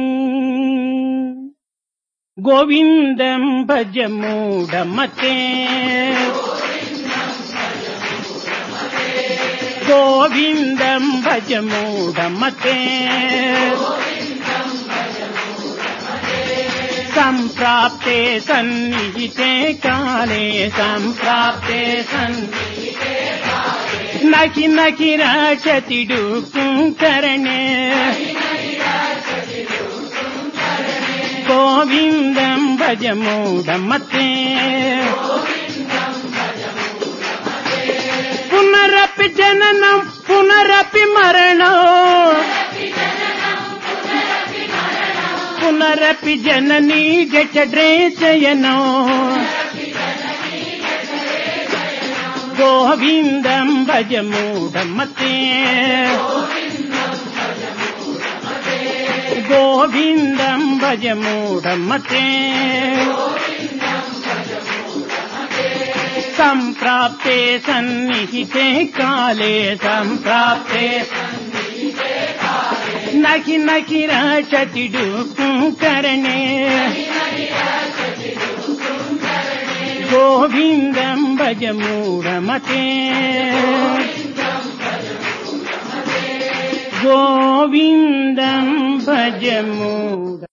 Speaker 1: Govindam Bhaja Mudamate Govindam Bhaja Mudamate Samprapte sannihite kale Samprapte sannihite kale Nahi nahi rachati dukum karane Govindam bhaja mudamate Punarapi jananam punarapi maranam Punarapi janani jachadre chayano Govindam bhaja mudamate గోవిందం భజ మూఢమతే సంప్రాప్తే సన్నిహితే కాలే సంప్రాప్తే నహి నహి రచతి దుఃఖం కరణే గోవిందం భజ మూఢమతే గోవిందం భజ మూఢ